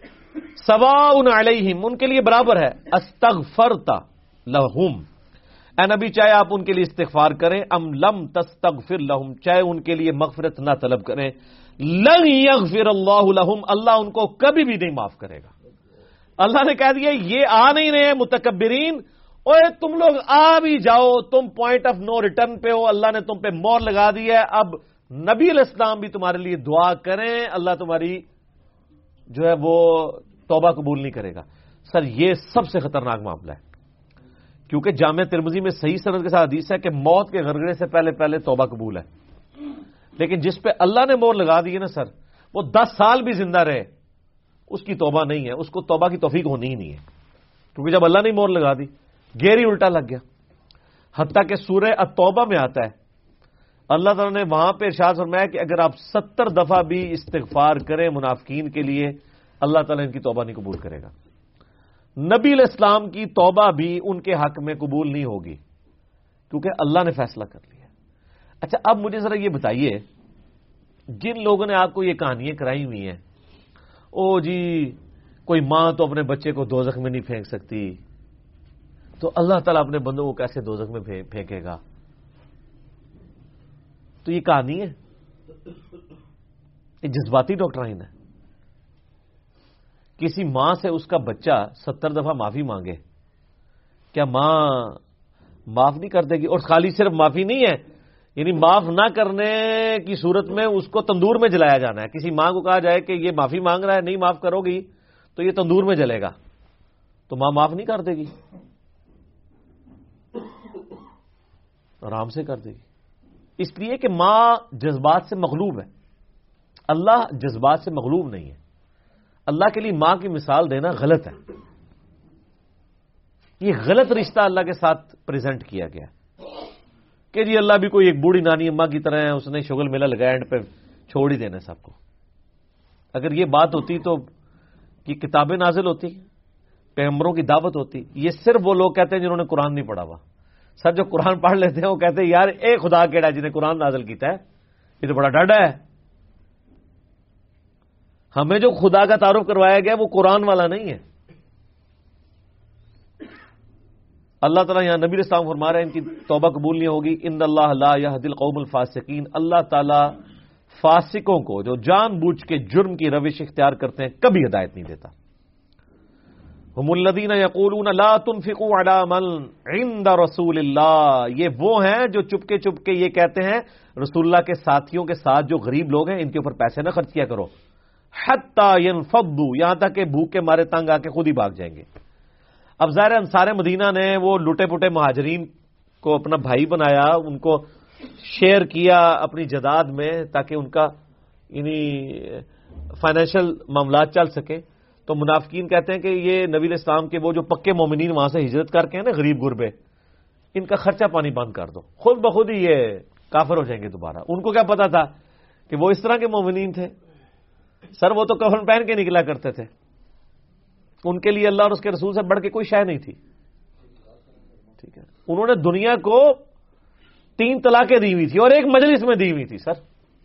سواء علیہم, ان کے لیے برابر ہے, استغفرت لہم, اے نبی چاہے آپ ان کے لیے استغفار کریں، ام لم تستغفر لهم، چاہے ان کے لیے مغفرت نہ طلب کریں، لن یغفر اللہ لهم، اللہ ان کو کبھی بھی نہیں معاف کرے گا۔ اللہ نے کہہ دیا یہ آ نہیں رہے متکبرین، اوے تم لوگ آ بھی جاؤ، تم پوائنٹ آف نو ریٹرن پہ ہو، اللہ نے تم پہ مور لگا دی ہے، اب نبی علیہ السلام بھی تمہارے لیے دعا کریں، اللہ تمہاری جو ہے وہ توبہ قبول نہیں کرے گا۔ سر یہ سب سے خطرناک معاملہ ہے، کیونکہ جامع ترمذی میں صحیح سند کے ساتھ حدیث ہے کہ موت کے غرغرے سے پہلے پہلے توبہ قبول ہے، لیکن جس پہ اللہ نے مور لگا دی ہے نا سر، وہ 10 سال بھی زندہ رہے اس کی توبہ نہیں ہے، اس کو توبہ کی توفیق ہونی ہی نہیں ہے، کیونکہ جب اللہ نے مور لگا دی گیری الٹا لگ گیا۔ حتیٰ کہ سورہ التوبہ میں آتا ہے اللہ تعالیٰ نے وہاں پہ ارشاد فرمایا کہ اگر آپ 70 دفعہ بھی استغفار کریں منافقین کے لیے، اللہ تعالیٰ ان کی توبہ نہیں قبول کرے گا۔ نبی علیہ السلام کی توبہ بھی ان کے حق میں قبول نہیں ہوگی، کیونکہ اللہ نے فیصلہ کر لیا۔ اچھا اب مجھے ذرا یہ بتائیے، جن لوگوں نے آپ کو یہ کہانیاں کرائی ہوئی ہیں، او جی کوئی ماں تو اپنے بچے کو دوزخ میں نہیں پھینک سکتی، تو اللہ تعالیٰ اپنے بندوں کو کیسے دوزخ میں پھینکے گا؟ تو یہ کہانی ہے، یہ جذباتی ڈاکٹرائن ہے۔ کسی ماں سے اس کا بچہ 70 دفعہ معافی مانگے، کیا ماں معاف نہیں کر دے گی؟ اور خالی صرف معافی نہیں ہے، یعنی معاف نہ کرنے کی صورت میں اس کو تندور میں جلایا جانا ہے۔ کسی ماں کو کہا جائے کہ یہ معافی مانگ رہا ہے، نہیں معاف کرو گی تو یہ تندور میں جلے گا، تو ماں معاف نہیں کر دے گی، آرام سے کر دے گی، اس لیے کہ ماں جذبات سے مغلوب ہے، اللہ جذبات سے مغلوب نہیں ہے۔ اللہ کے لیے ماں کی مثال دینا غلط ہے، یہ غلط رشتہ اللہ کے ساتھ پریزنٹ کیا گیا کہ جی اللہ بھی کوئی ایک بوڑھی نانی اماں کی طرح ہے، اس نے شغل میلہ لگایا، اینڈ پہ چھوڑ ہی دینا سب کو۔ اگر یہ بات ہوتی تو یہ کتابیں نازل ہوتی، پیغمبروں کی دعوت ہوتی۔ یہ صرف وہ لوگ کہتے ہیں جنہوں نے قرآن نہیں پڑھا ہوا۔ سر جو قرآن پڑھ لیتے ہیں وہ کہتے ہیں یار ایک خدا کیڑا ہے جنہیں قرآن نازل کیتا ہے، یہ تو بڑا ڈاڈا ہے۔ ہمیں جو خدا کا تعارف کروایا گیا وہ قرآن والا نہیں ہے۔ اللہ تعالیٰ یہاں نبی علیہ السلام فرما رہے ہیں ان کی توبہ قبول نہیں ہوگی۔ ان اللہ لا یہدی القوم الفاسقین، اللہ تعالیٰ فاسقوں کو جو جان بوجھ کے جرم کی روش اختیار کرتے ہیں کبھی ہدایت نہیں دیتا۔ ہم الذین یقولون لا تنفقوا علی من عند رسول اللہ، یہ وہ ہیں جو چپکے چپکے یہ کہتے ہیں رسول اللہ کے ساتھیوں کے ساتھ جو غریب لوگ ہیں ان کے اوپر پیسے نہ خرچ کیا کرو، حتی ینفضوا، یہاں تک کہ بھوک کے مارے تنگ آ کے خود ہی بھاگ جائیں گے۔ اب ظاہر انصار مدینہ نے وہ لٹے پٹے مہاجرین کو اپنا بھائی بنایا، ان کو شیئر کیا اپنی جداد میں تاکہ ان کا یعنی فائنینشیل معاملات چل سکے۔ تو منافقین کہتے ہیں کہ یہ نبی علیہ السلام کے وہ جو پکے مومنین وہاں سے ہجرت کر کے ہیں نا غریب غربے، ان کا خرچہ پانی بند کر دو، خود بخود ہی یہ کافر ہو جائیں گے دوبارہ۔ ان کو کیا پتا تھا کہ وہ اس طرح کے مومنین تھے؟ سر وہ تو کفن پہن کے نکلا کرتے تھے، ان کے لیے اللہ اور اس کے رسول سے بڑھ کے کوئی شے نہیں تھی، ٹھیک ہے۔ انہوں نے دنیا کو 3 طلاقیں دی ہوئی تھی اور ایک مجلس میں دی ہوئی تھی، سر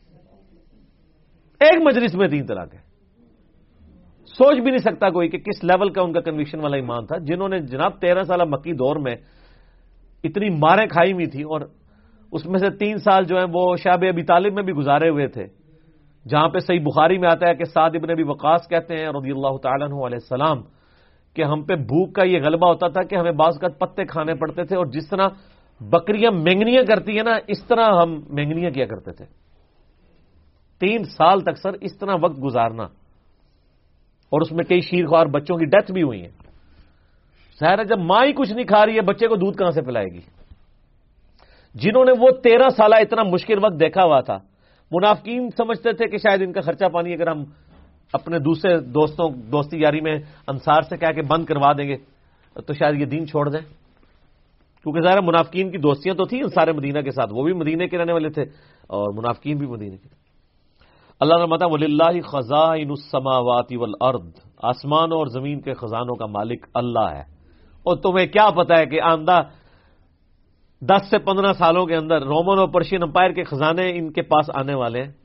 ایک مجلس میں 3 طلاقیں۔ سوچ بھی نہیں سکتا کوئی کہ کس لیول کا ان کا کنوکشن والا ایمان تھا، جنہوں نے جناب 13 سالہ مکی دور میں اتنی ماریں کھائی ہوئی تھی، اور اس میں سے 3 سال جو ہیں وہ شعب ابی طالب میں بھی گزارے ہوئے تھے، جہاں پہ صحیح بخاری میں آتا ہے کہ سعد ابن ابی وقاص کہتے ہیں رضی اللہ تعالیٰ عنہ علیہ السلام کہ ہم پہ بھوک کا یہ غلبہ ہوتا تھا کہ ہمیں بعض اوقات پتے کھانے پڑتے تھے، اور جس طرح بکریاں مینگنیاں کرتی ہیں نا اس طرح ہم مینگنیاں کیا کرتے تھے۔ 3 سال تک سر اس طرح وقت گزارنا، اور اس میں کئی شیرخوار بچوں کی ڈیتھ بھی ہوئی ہے۔ ظاہر ہے جب ماں ہی کچھ نہیں کھا رہی ہے بچے کو دودھ کہاں سے پلائے گی؟ جنہوں نے وہ 13 سالہ اتنا مشکل وقت دیکھا ہوا تھا، منافقین سمجھتے تھے کہ شاید ان کا خرچہ پانی اگر ہم اپنے دوسرے دوستی یاری میں انصار سے کہہ کے بند کروا دیں گے تو شاید یہ دین چھوڑ دیں، کیونکہ ظاہر منافقین کی دوستیاں تو تھیں انصار مدینہ کے ساتھ، وہ بھی مدینے کے رہنے والے تھے اور منافقین بھی مدینے کے۔ اللہ نے فرمایا وَلِلَّهِ خَزَائِنُ السَّمَاوَاتِ وَالْأَرْضِ، آسمانوں اور زمین کے خزانوں کا مالک اللہ ہے۔ اور تمہیں کیا پتا ہے کہ آئندہ 10 سے 15 سالوں کے اندر رومن اور پرشین امپائر کے خزانے ان کے پاس آنے والے ہیں۔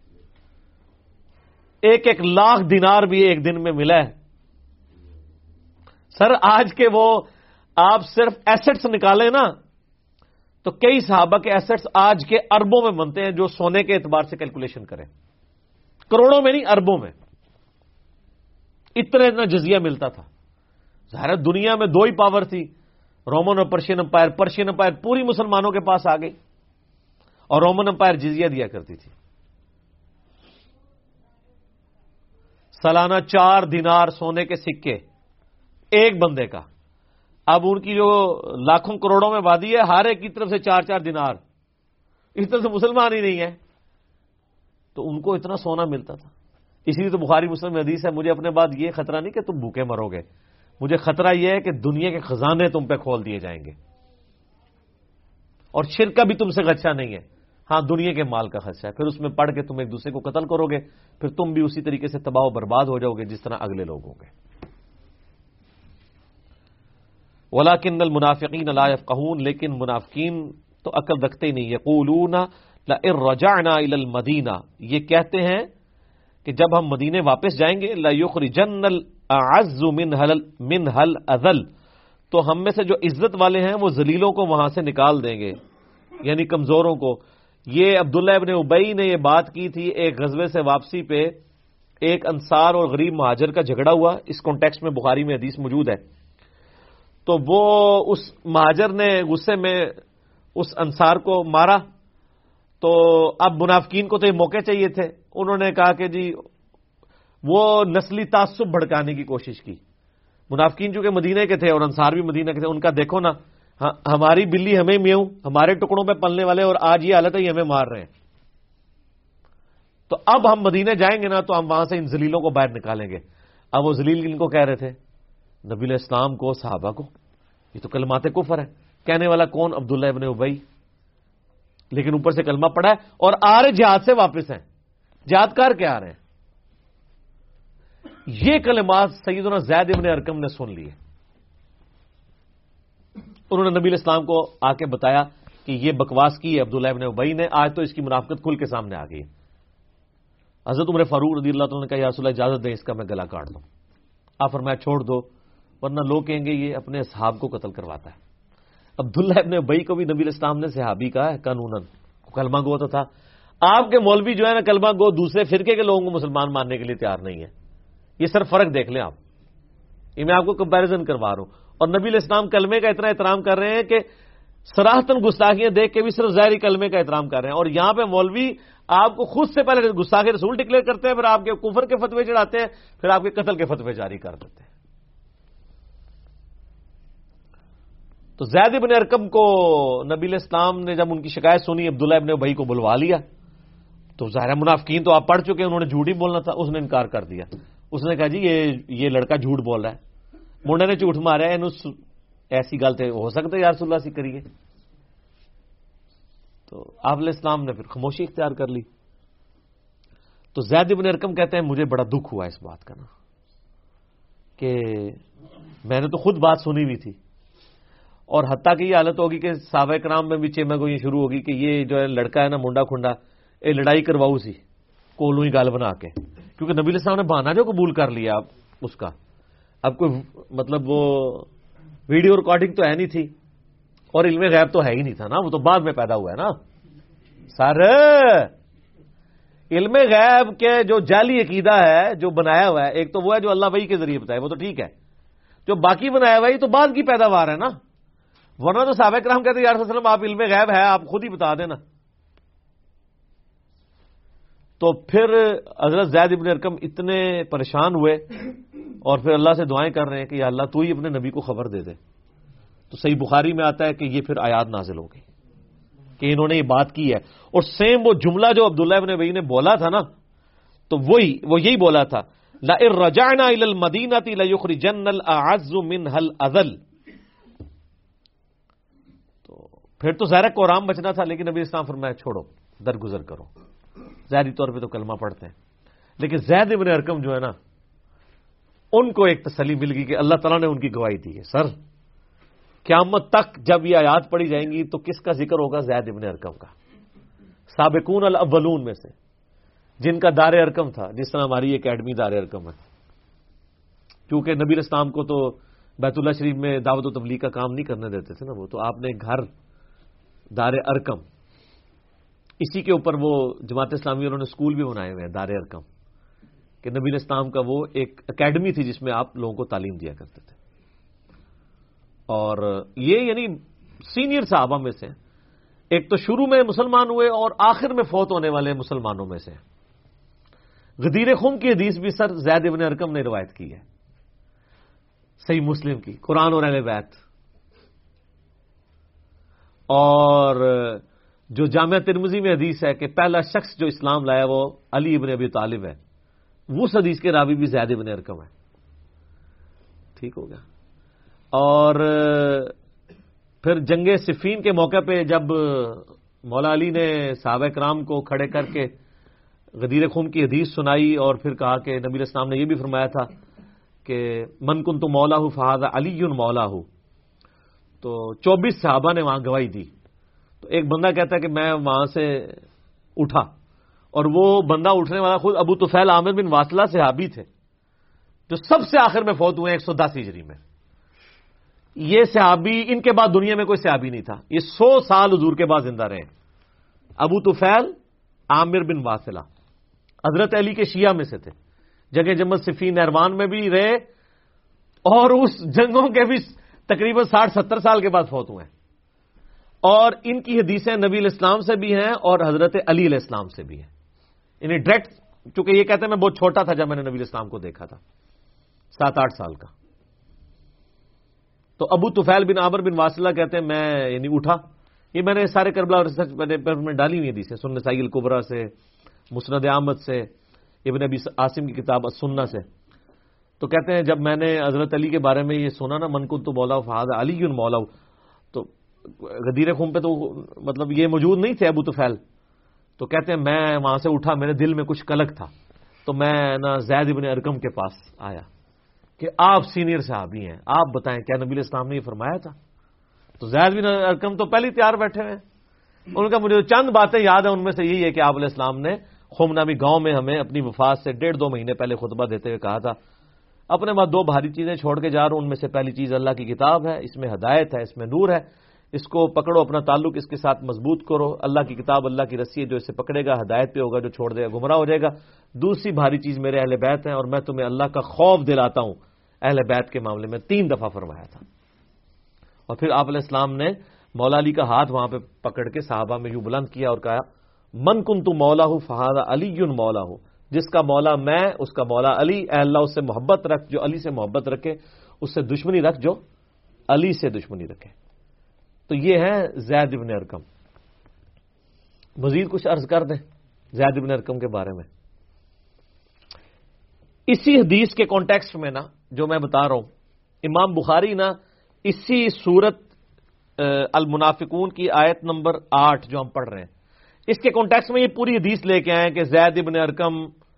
1 لاکھ دینار بھی ایک دن میں ملا ہے۔ سر آج کے وہ آپ صرف ایسٹس نکالیں نا تو کئی صحابہ کے ایسٹس آج کے اربوں میں بنتے ہیں، جو سونے کے اعتبار سے کیلکولیشن کریں، کروڑوں میں نہیں اربوں میں، اتنا جزیہ ملتا تھا۔ ظاہر دنیا میں دو ہی پاور تھی، رومن اور پرشین امپائر۔ پرشین امپائر پوری مسلمانوں کے پاس آ گئی اور رومن امپائر جزیہ دیا کرتی تھی، سالانہ 4 دینار سونے کے سکے ایک بندے کا۔ اب ان کی جو لاکھوں کروڑوں میں آبادی ہے، ہر ایک کی طرف سے 4 دینار، اس طرح سے مسلمان ہی نہیں ہے، تو ان کو اتنا سونا ملتا تھا۔ اسی لیے تو بخاری مسلم میں حدیث ہے، مجھے اپنے بعد یہ خطرہ نہیں کہ تم بھوکے مرو گے، مجھے خطرہ یہ ہے کہ دنیا کے خزانے تم پہ کھول دیے جائیں گے، اور شرک کا بھی تم سے خدشہ نہیں ہے، ہاں دنیا کے مال کا خدشہ ہے۔ پھر اس میں پڑھ کے تم ایک دوسرے کو قتل کرو گے، پھر تم بھی اسی طریقے سے تباہ و برباد ہو جاؤ گے جس طرح اگلے لوگ ہوں گے۔ وَلَٰكِنَّ الْمُنَافِقِينَ لَا يَفْقَهُونَ، لیکن منافقین تو عقل رکھتے ہی نہیں۔ يَقُولُونَ لَئِن رَجَعْنَا إِلَى الْمَدِينَةِ، یہ کہتے ہیں کہ جب ہم مدینے واپس جائیں گے، لَيُخْرِجَنَّ الْأَعَزُّ مِنْهَا الْأَذَلَّ، تو ہم میں سے جو عزت والے ہیں وہ ذلیلوں کو وہاں سے نکال دیں گے، یعنی کمزوروں کو۔ یہ عبداللہ ابن ابی نے یہ بات کی تھی ایک غزوے سے واپسی پہ، ایک انصار اور غریب مہاجر کا جھگڑا ہوا، اس کانٹیکسٹ میں بخاری میں حدیث موجود ہے۔ تو وہ اس مہاجر نے غصے میں اس انصار کو مارا، تو اب منافقین کو تو یہ موقع چاہیے تھے، انہوں نے کہا کہ جی وہ نسلی تعصب بھڑکانے کی کوشش کی۔ منافقین چونکہ مدینے کے تھے اور انصار بھی مدینے کے تھے، ان کا دیکھو نا، ہماری بلی ہمیں میوں، ہمارے ٹکڑوں پہ پلنے والے، اور آج یہ حالت ہے یہ ہمیں مار رہے ہیں، تو اب ہم مدینے جائیں گے نا تو ہم وہاں سے ان ذلیلوں کو باہر نکالیں گے۔ اب وہ ذلیل ان کو کہہ رہے تھے، نبی علیہ السلام کو، صحابہ کو، یہ تو کلمات کفر ہے۔ کہنے والا کون؟ عبداللہ ابن ابی، لیکن اوپر سے کلمہ پڑھا ہے اور آ رہے جہاد سے واپس ہیں، جہاد کر کے آ رہے ہیں۔ یہ کلمات سیدنا زید ابن ارقم نے سن لیے، انہوں نے نبی علیہ السلام کو آ کے بتایا کہ یہ بکواس کی ہے عبداللہ ابن ابی نے، آج تو اس کی منافقت کھل کے سامنے آ گئی۔ حضرت عمر فاروق رضی اللہ تعالیٰ نے کہا یا رسول اللہ اجازت دیں، اس کا میں گلا کاٹ دوں۔ آپ فرمایا چھوڑ دو، ورنہ لوگ کہیں گے یہ اپنے اصحاب کو قتل کرواتا ہے۔ عبداللہ ابن ابی کو بھی نبی علیہ السلام نے صحابی کہا ہے، قانوناً کلمہ گو تو تھا۔ آپ کے مولوی جو ہے نا کلمہ گو، دوسرے فرقے کے لوگوں کو مسلمان ماننے کے لیے تیار نہیں ہے۔ یہ صرف فرق دیکھ لیں آپ، یہ میں آپ کو کمپیریزن کروا رہا ہوں۔ اور نبی علیہ السلام کلمے کا اتنا احترام کر رہے ہیں کہ صراحتاً گستاخیاں دیکھ کے بھی صرف ظاہری کلمے کا احترام کر رہے ہیں، اور یہاں پہ مولوی آپ کو خود سے پہلے گستاخ رسول ڈکلیئر کرتے ہیں، پھر آپ کے کفر کے فتوے چڑھاتے ہیں، پھر آپ کے قتل کے فتوے جاری کر دیتے ہیں۔ تو زید ابن ارقم کو نبی علیہ السلام نے جب ان کی شکایت سنی، عبداللہ ابن ابی کو بلوا لیا، تو ظاہر منافقین تو آپ پڑھ چکے، انہوں نے جھوٹ ہی بولنا تھا، اس نے انکار کر دیا۔ اس نے کہا جی یہ لڑکا جھوٹ بول رہا ہے، منڈے نے جھوٹ مارا ہے، ایسی گل تو ہو سکتا ہے یا رسول اللہ سے کریے۔ تو آپ علیہ السلام نے پھر خاموشی اختیار کر لی۔ تو زید ابن ارقم کہتے ہیں مجھے بڑا دکھ ہوا اس بات کا نا، کہ میں نے تو خود بات سنی ہوئی تھی، اور حتیٰ کہ یہ حالت ہوگی کہ صحابہ کرام میں بھی چیمہ گوئی شروع ہوگی کہ یہ جو ہے لڑکا ہے نا منڈا کھنڈا، یہ لڑائی کرواؤ سی کولوں ہی گال بنا کے، کیونکہ نبی علیہ السلام نے بہانا جو قبول کر لیا اب اس کا، اب کوئی مطلب وہ ویڈیو ریکارڈنگ تو ہے نہیں تھی، اور علم غیب تو ہے ہی نہیں تھا نا، وہ تو بعد میں پیدا ہوا ہے نا سر۔ علم غیب کے جو جعلی عقیدہ ہے جو بنایا ہوا ہے، ایک تو وہ ہے جو اللہ وحی کے ذریعے بتایا، وہ تو ٹھیک ہے، جو باقی بنایا ہوا ہے یہ تو بعد کی پیداوار ہے نا، ورنہ تو صحابہ کرام کہتے ہیں یا رسول اللہ آپ علم غیب ہے آپ خود ہی بتا دینا۔ تو پھر حضرت زید ابن ارقم اتنے پریشان ہوئے اور پھر اللہ سے دعائیں کر رہے ہیں کہ یا اللہ تو ہی اپنے نبی کو خبر دے دے۔ تو صحیح بخاری میں آتا ہے کہ یہ پھر آیات نازل ہو گئی کہ انہوں نے یہ بات کی ہے، اور سیم وہ جملہ جو عبداللہ ابن ابی نے بولا تھا نا، تو وہ یہی بولا تھا لَئِن رَجَعْنَا إِلَى الْمَدِينَةِ لَيُخْرِجَنَّ الْأَعَزُّ مِنْهَا الْأَذَلَّ۔ تو پھر تو ظاہر قرآن بچنا تھا، لیکن نبی اسلام فرمایا چھوڑو، درگزر کرو۔ ظاہری طور پہ تو کلمہ پڑھتے ہیں، لیکن زید ابن ارقم جو ہے نا، ان کو ایک تسلی مل گئی کہ اللہ تعالیٰ نے ان کی گواہی دی ہے۔ سر قیامت تک جب یہ آیات پڑھی جائیں گی تو کس کا ذکر ہوگا؟ زید ابن ارقم کا، سابقون الاولون میں سے، جن کا دار ارقم تھا، جس طرح ہماری اکیڈمی دار ارقم ہے۔ کیونکہ نبی اسلام کو تو بیت اللہ شریف میں دعوت و تبلیغ کا کام نہیں کرنے دیتے تھے نا، وہ تو آپ نے گھر دار ارکم، اسی کے اوپر وہ جماعت اسلامی انہوں نے اسکول بھی بنائے ہوئے ہیں، دار ارکم، کہ نبی علیہ السلام کا وہ ایک اکیڈمی تھی جس میں آپ لوگوں کو تعلیم دیا کرتے تھے. اور یہ یعنی سینئر صحابہ میں سے ایک تو شروع میں مسلمان ہوئے اور آخر میں فوت ہونے والے مسلمانوں میں سے. غدیر خم کی حدیث بھی سر زید ابن ارکم نے روایت کی ہے، صحیح مسلم کی، قرآن اور اہل بیت. اور جو جامعہ ترمذی میں حدیث ہے کہ پہلا شخص جو اسلام لایا وہ علی ابن ابی طالب ہے، وہ حدیث کے راوی بھی زید ابن ارکم ہے. ٹھیک ہو گیا. اور پھر جنگ صفین کے موقع پہ جب مولا علی نے صحابہ کرام کو کھڑے کر کے غدیر خم کی حدیث سنائی اور پھر کہا کہ نبی علیہ السلام نے یہ بھی فرمایا تھا کہ من کنت مولاہ فہذا علی مولاہ، تو 24 صحابہ نے وہاں گواہی دی. تو ایک بندہ کہتا ہے کہ میں وہاں سے اٹھا، اور وہ بندہ اٹھنے والا خود ابو طفیل عامر بن واصلہ صحابی تھے جو سب سے آخر میں فوت ہوئے 110 ہجری میں. یہ صحابی، ان کے بعد دنیا میں کوئی صحابی نہیں تھا، یہ 100 سال حضور کے بعد زندہ رہے. ابو طفیل عامر بن واصلہ حضرت علی کے شیعہ میں سے تھے، جنگ جمل صفین نہروان میں بھی رہے اور اس جنگوں کے بھی تقریباً 60-70 سال کے بعد فوت ہوئے ہیں. اور ان کی حدیثیں نبی علیہ السلام سے بھی ہیں اور حضرت علی علیہ السلام سے بھی ہیں. انہیں ڈائریکٹ، چونکہ یہ کہتے ہیں میں بہت چھوٹا تھا جب میں نے نبی علیہ السلام کو دیکھا تھا، 7-8 سال کا. تو ابو طفیل بن عامر بن واصلہ کہتے ہیں میں یعنی اٹھا. یہ میں نے سارے کربلا ریسرچ میں ڈالی ہوئی حدیثیں، سنن نسائی الکبریٰ سے، مسند احمد سے، ابن ابی عاصم کی کتاب السنہ سے. تو کہتے ہیں جب میں نے حضرت علی کے بارے میں یہ سنا نا، من کنت مولا فہذا علی مولا، تو غدیر خم پہ تو مطلب یہ موجود نہیں تھے ابو طفیل. تو کہتے ہیں میں وہاں سے اٹھا، میرے دل میں کچھ کلک تھا، تو میں نا زید ابن ارکم کے پاس آیا کہ آپ سینئر صحابی ہیں، آپ بتائیں کیا نبی علیہ السلام نے یہ فرمایا تھا؟ تو زید بن ارکم تو پہلے تیار بیٹھے ہوئے ہیں. ان کا مجھے چند باتیں یاد ہیں، ان میں سے یہی ہے کہ آپ علیہ السلام نے خم نامی گاؤں میں ہمیں اپنی وفات سے 1.5-2 مہینے پہلے خطبہ دیتے ہوئے کہا تھا اپنے بعد 2 بھاری چیزیں چھوڑ کے جا رہا ہوں، ان میں سے پہلی چیز اللہ کی کتاب ہے، اس میں ہدایت ہے، اس میں نور ہے، اس کو پکڑو، اپنا تعلق اس کے ساتھ مضبوط کرو. اللہ کی کتاب اللہ کی رسی ہے، جو اسے پکڑے گا ہدایت پہ ہوگا، جو چھوڑ دے گا گمراہ ہو جائے گا. دوسری بھاری چیز میرے اہل بیت ہیں، اور میں تمہیں اللہ کا خوف دلاتا ہوں. اہل بیت کے معاملے میں 3 دفعہ فرمایا تھا. اور پھر آپ علیہ السلام نے مولا علی کا ہاتھ وہاں پہ پکڑ کے صحابہ میں یوں بلند کیا اور کہا من کنت مولا فہذا علی مولا، جس کا مولا میں اس کا مولا علی. اے اللہ اس سے محبت رکھ جو علی سے محبت رکھے، اس سے دشمنی رکھ جو علی سے دشمنی رکھے. تو یہ ہے زید ابن ارکم. مزید کچھ عرض کر دیں زید ابن ارکم کے بارے میں. اسی حدیث کے کانٹیکسٹ میں نا جو میں بتا رہا ہوں، امام بخاری نا اسی سورت المنافقون کی آیت نمبر 8 جو ہم پڑھ رہے ہیں، اس کے کانٹیکسٹ میں یہ پوری حدیث لے کے آئے کہ زید ابن ارکم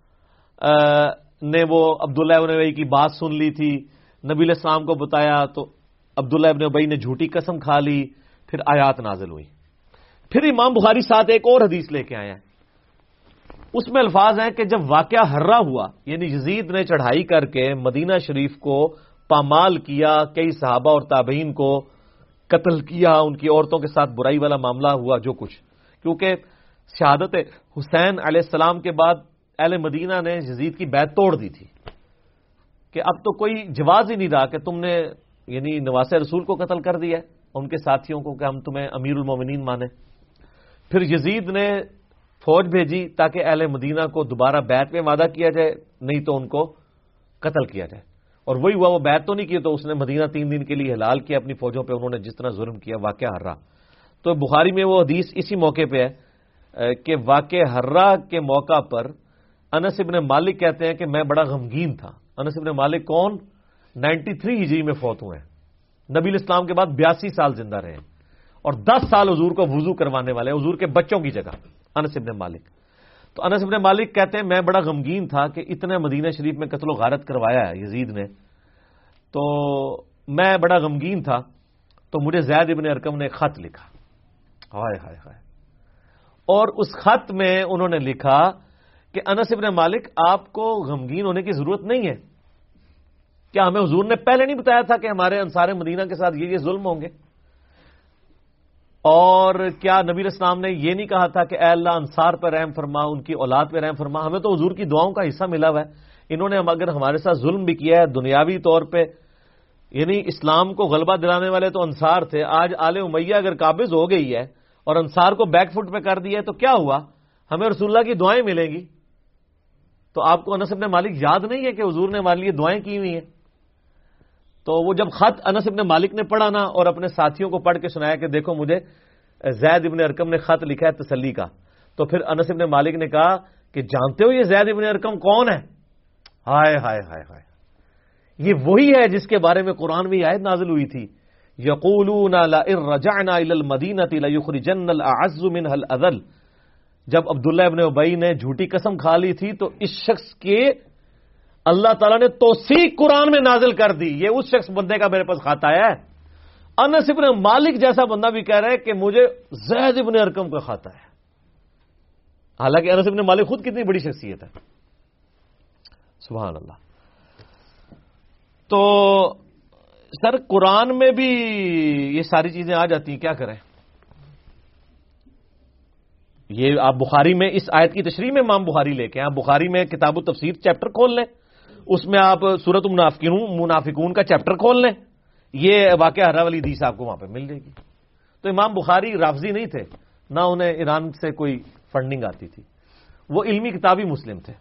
نے وہ عبداللہ ابن ابی کی بات سن لی تھی، نبی علیہ السلام کو بتایا تو عبداللہ ابن ابی نے جھوٹی قسم کھا لی، پھر آیات نازل ہوئی. پھر امام بخاری ساتھ ایک اور حدیث لے کے آئے ہیں، اس میں الفاظ ہیں کہ جب واقعہ ہررا ہوا، یعنی یزید نے چڑھائی کر کے مدینہ شریف کو پامال کیا، کئی صحابہ اور تابعین کو قتل کیا، ان کی عورتوں کے ساتھ برائی والا معاملہ ہوا جو کچھ، کیونکہ شہادت حسین علیہ السلام کے بعد اہل مدینہ نے یزید کی بیعت توڑ دی تھی کہ اب تو کوئی جواز ہی نہیں رہا کہ تم نے یعنی نواسے رسول کو قتل کر دیا ہے، ان کے ساتھیوں کو، کہ ہم تمہیں امیر المومنین مانیں. پھر یزید نے فوج بھیجی تاکہ اہل مدینہ کو دوبارہ بیعت میں وعدہ کیا جائے، نہیں تو ان کو قتل کیا جائے. اور وہی ہوا، وہ بیعت تو نہیں کی، تو اس نے مدینہ 3 دن کے لیے حلال کیا اپنی فوجوں پہ، انہوں نے جس طرح ظلم کیا، واقعہ ہررا. تو بخاری میں وہ حدیث اسی موقع پہ ہے کہ واقع ہررا کے موقع پر انس ابن مالک کہتے ہیں کہ میں بڑا غمگین تھا. انس ابن مالک کون؟ 93 ہجری میں فوت ہوئے ہیں، نبی علیہ السلام کے بعد 82 سال زندہ رہے ہیں، اور 10 سال حضور کو وضو کروانے والے، حضور کے بچوں کی جگہ انس ابن مالک. تو انس ابن مالک کہتے ہیں میں بڑا غمگین تھا کہ اتنے مدینہ شریف میں قتل و غارت کروایا ہے یزید نے، تو میں بڑا غمگین تھا. تو مجھے زید ابن ارکم نے خط لکھا، ہائے ہائے ہائے، اور اس خط میں انہوں نے لکھا کہ انس ابن مالک آپ کو غمگین ہونے کی ضرورت نہیں ہے، کیا ہمیں حضور نے پہلے نہیں بتایا تھا کہ ہمارے انصار مدینہ کے ساتھ یہ ظلم ہوں گے؟ اور کیا نبی علیہ السلام نے یہ نہیں کہا تھا کہ اے اللہ انصار پہ رحم فرما، ان کی اولاد پہ رحم فرما؟ ہمیں تو حضور کی دعاؤں کا حصہ ملا ہوا ہے. انہوں نے اگر ہمارے ساتھ ظلم بھی کیا ہے دنیاوی طور پہ، یعنی اسلام کو غلبہ دلانے والے تو انصار تھے. آج آل امیہ اگر قابض ہو گئی ہے اور انصار کو بیک فٹ پہ کر دیا ہے تو کیا ہوا؟ ہمیں رسول اللہ کی دعائیں ملیں گی. تو آپ کو انس بن مالک یاد نہیں ہے کہ حضور نے ہمارے لیے دعائیں کی ہوئی ہیں؟ تو وہ جب خط انس بن مالک نے پڑھا نا اور اپنے ساتھیوں کو پڑھ کے سنایا کہ دیکھو مجھے زید ابن ارقم نے خط لکھا ہے تسلی کا، تو پھر انس بن مالک نے کہا کہ جانتے ہو یہ زید ابن ارقم کون ہے؟ ہائے ہائے ہائے ہائے، یہ وہی ہے جس کے بارے میں قرآن میں آیت نازل ہوئی تھی، یقولون لئن رجعنا الى المدینہ لیخرجن الاعز منها الاذل. جب عبداللہ ابن ابی نے جھوٹی قسم کھا لی تھی تو اس شخص کے اللہ تعالیٰ نے توثیق قرآن میں نازل کر دی، یہ اس شخص بندے کا میرے پاس خط آیا ہے. انس ابن مالک جیسا بندہ بھی کہہ رہا ہے کہ مجھے زید ابن ارقم کا خط آیا ہے، حالانکہ انس ابن مالک خود کتنی بڑی شخصیت ہے. سبحان اللہ. تو سر قرآن میں بھی یہ ساری چیزیں آ جاتی ہیں، کیا کریں؟ یہ آپ بخاری میں اس آیت کی تشریح میں امام بخاری لے کے، آپ بخاری میں کتاب التفسیر چیپٹر کھول لیں، اس میں آپ سورۃ منافقون کا چیپٹر کھول لیں، یہ واقعہ ہرا والی حدیث آپ کو وہاں پہ مل جائے گی. تو امام بخاری رافضی نہیں تھے، نہ انہیں ایران سے کوئی فنڈنگ آتی تھی، وہ علمی کتابی مسلم تھے.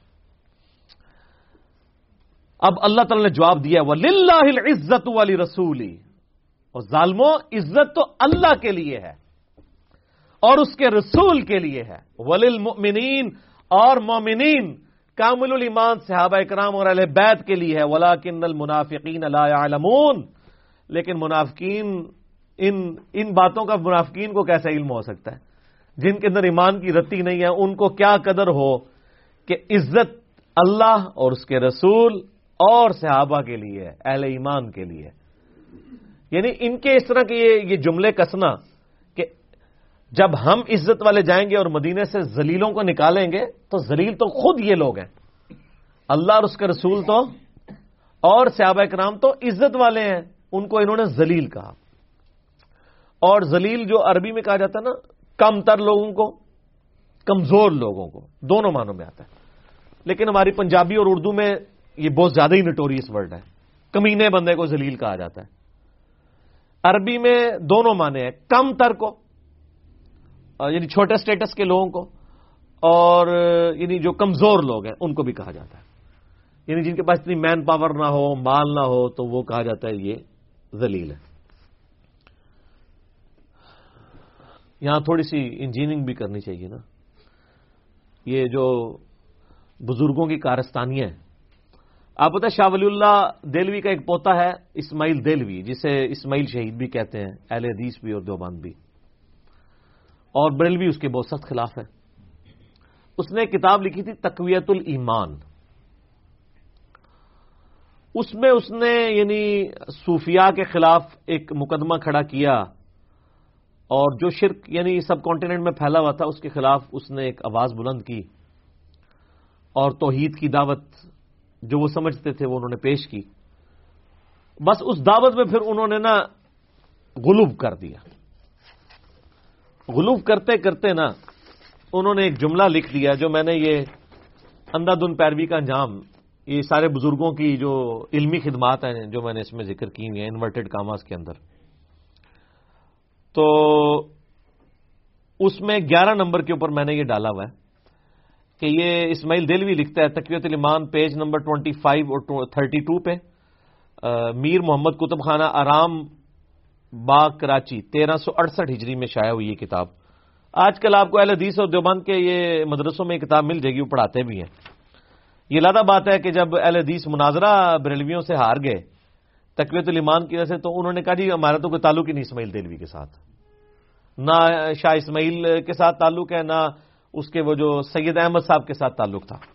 اب اللہ تعالی نے جواب دیا وَلِلَّهِ الْعِزَّةُ وَلِرَسُولِهِ، اور ظالموں عزت تو اللہ کے لیے ہے اور اس کے رسول کے لیے ہے. وَلِلْمُؤْمِنِينَ، اور مومنین کامل الایمان صحابہ اکرام اور اہل بیت کے لیے ہے. وَلَكِنَّ الْمُنَافِقِينَ لَا يَعْلَمُونَ، لیکن منافقین ان باتوں کا منافقین کو کیسا علم ہو سکتا ہے؟ جن کے اندر ایمان کی رتی نہیں ہے ان کو کیا قدر ہو کہ عزت اللہ اور اس کے رسول اور صحابہ کے لیے، اہل ایمان کے لیے. یعنی ان کے اس طرح کے یہ جملے کسنا کہ جب ہم عزت والے جائیں گے اور مدینے سے ذلیلوں کو نکالیں گے تو ذلیل تو خود یہ لوگ ہیں، اللہ اور اس کے رسول تو اور صحابہ کرام تو عزت والے ہیں، ان کو انہوں نے ذلیل کہا. اور ذلیل جو عربی میں کہا جاتا ہے نا، کم تر لوگوں کو، کمزور لوگوں کو، دونوں معنوں میں آتا ہے. لیکن ہماری پنجابی اور اردو میں یہ بہت زیادہ ہی نٹوریس ورڈ ہے، کمینے بندے کو ذلیل کہا جاتا ہے. عربی میں دونوں معنی ہیں، کم تر کو یعنی چھوٹے سٹیٹس کے لوگوں کو، اور یعنی جو کمزور لوگ ہیں ان کو بھی کہا جاتا ہے. یعنی جن کے پاس اتنی مین پاور نہ ہو، مال نہ ہو، تو وہ کہا جاتا ہے یہ ذلیل ہے. یہاں تھوڑی سی انجینئرنگ بھی کرنی چاہیے نا. یہ جو بزرگوں کی کارستانیاں ہیں، آپ پتہ شاہ ولی اللہ دہلوی کا ایک پوتا ہے اسماعیل دہلوی، جسے اسماعیل شہید بھی کہتے ہیں، اہل حدیث بھی اور دیوبند بھی، اور بریلوی اس کے بہت سخت خلاف ہے. اس نے ایک کتاب لکھی تھی تقویت الایمان. اس میں اس نے یعنی صوفیاء کے خلاف ایک مقدمہ کھڑا کیا، اور جو شرک یعنی سب کانٹیننٹ میں پھیلا ہوا تھا اس کے خلاف اس نے ایک آواز بلند کی، اور توحید کی دعوت جو وہ سمجھتے تھے وہ انہوں نے پیش کی. بس اس دعوت میں پھر انہوں نے نا غلوب کر دیا. غلوب کرتے کرتے نا انہوں نے ایک جملہ لکھ دیا جو میں نے یہ اندھا دھند پیروی کا انجام، یہ سارے بزرگوں کی جو علمی خدمات ہیں جو میں نے اس میں ذکر کی ہوئی ہیں انورٹڈ کاماز کے اندر، تو اس میں 11 نمبر کے اوپر میں نے یہ ڈالا ہوا ہے کہ یہ اسماعیل دہلوی لکھتا ہے تقویت الایمان پیج نمبر 25 اور 32 پہ، میر محمد کتب خانہ آرام باغ کراچی 1368 ہجری میں شائع ہوئی یہ کتاب. آج کل آپ کو اہل حدیث اور دیوبند کے یہ مدرسوں میں یہ کتاب مل جائے گی، وہ پڑھاتے بھی ہیں. یہ علیحدہ بات ہے کہ جب اہل حدیث مناظرہ بریلویوں سے ہار گئے تقویت الایمان کی وجہ سے، تو انہوں نے کہا جی ہمارا تو کوئی تعلق ہی نہیں اسماعیل دہلوی کے ساتھ، نہ شاہ اسماعیل کے ساتھ تعلق ہے، نہ اس کے وہ جو سید احمد صاحب کے ساتھ تعلق تھا.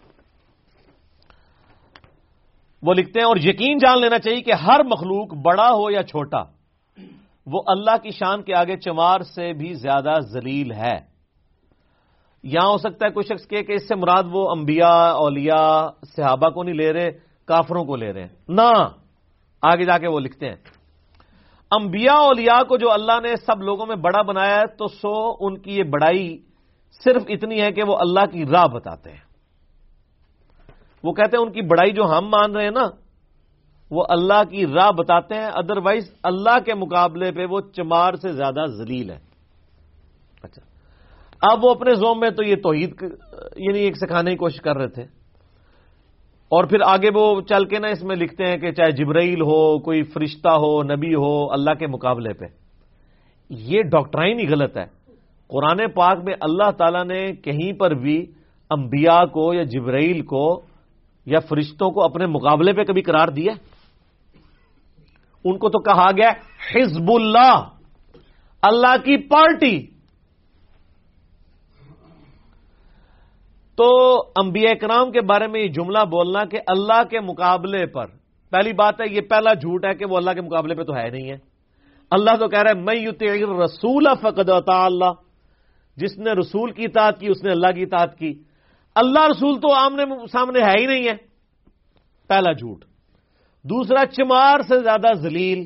وہ لکھتے ہیں اور یقین جان لینا چاہیے کہ ہر مخلوق بڑا ہو یا چھوٹا وہ اللہ کی شان کے آگے چمار سے بھی زیادہ ذلیل ہے. یہاں ہو سکتا ہے کوئی شخص کہ اس سے مراد وہ انبیاء، اولیاء، صحابہ کو نہیں لے رہے، کافروں کو لے رہے ہیں. نہ، آگے جا کے وہ لکھتے ہیں انبیاء اولیاء کو جو اللہ نے سب لوگوں میں بڑا بنایا ہے تو ان کی یہ بڑائی صرف اتنی ہے کہ وہ اللہ کی راہ بتاتے ہیں. وہ کہتے ہیں ان کی بڑائی جو ہم مان رہے ہیں نا وہ اللہ کی راہ بتاتے ہیں، ادروائز اللہ کے مقابلے پہ وہ چمار سے زیادہ ذلیل ہے. اچھا، اب وہ اپنے زوم میں تو یہ توحید یعنی ایک سکھانے کی کوشش کر رہے تھے، اور پھر آگے وہ چل کے نا اس میں لکھتے ہیں کہ چاہے جبرائیل ہو، کوئی فرشتہ ہو، نبی ہو، اللہ کے مقابلے پہ. یہ ڈاکٹرائن ہی غلط ہے. قرآن پاک میں اللہ تعالیٰ نے کہیں پر بھی انبیاء کو یا جبرائیل کو یا فرشتوں کو اپنے مقابلے پہ کبھی قرار دیا؟ ان کو تو کہا گیا حزب اللہ، اللہ کی پارٹی. تو انبیاء کرام کے بارے میں یہ جملہ بولنا کہ اللہ کے مقابلے پر، پہلی بات ہے یہ پہلا جھوٹ ہے کہ وہ اللہ کے مقابلے پہ تو ہے نہیں ہے. اللہ تو کہہ رہا ہے من یطع الرسول فقد اطاع اللہ، جس نے رسول کی اطاعت کی اس نے اللہ کی اطاعت کی. اللہ رسول تو آمنے سامنے ہے ہی نہیں ہے، پہلا جھوٹ. دوسرا، چمار سے زیادہ ذلیل.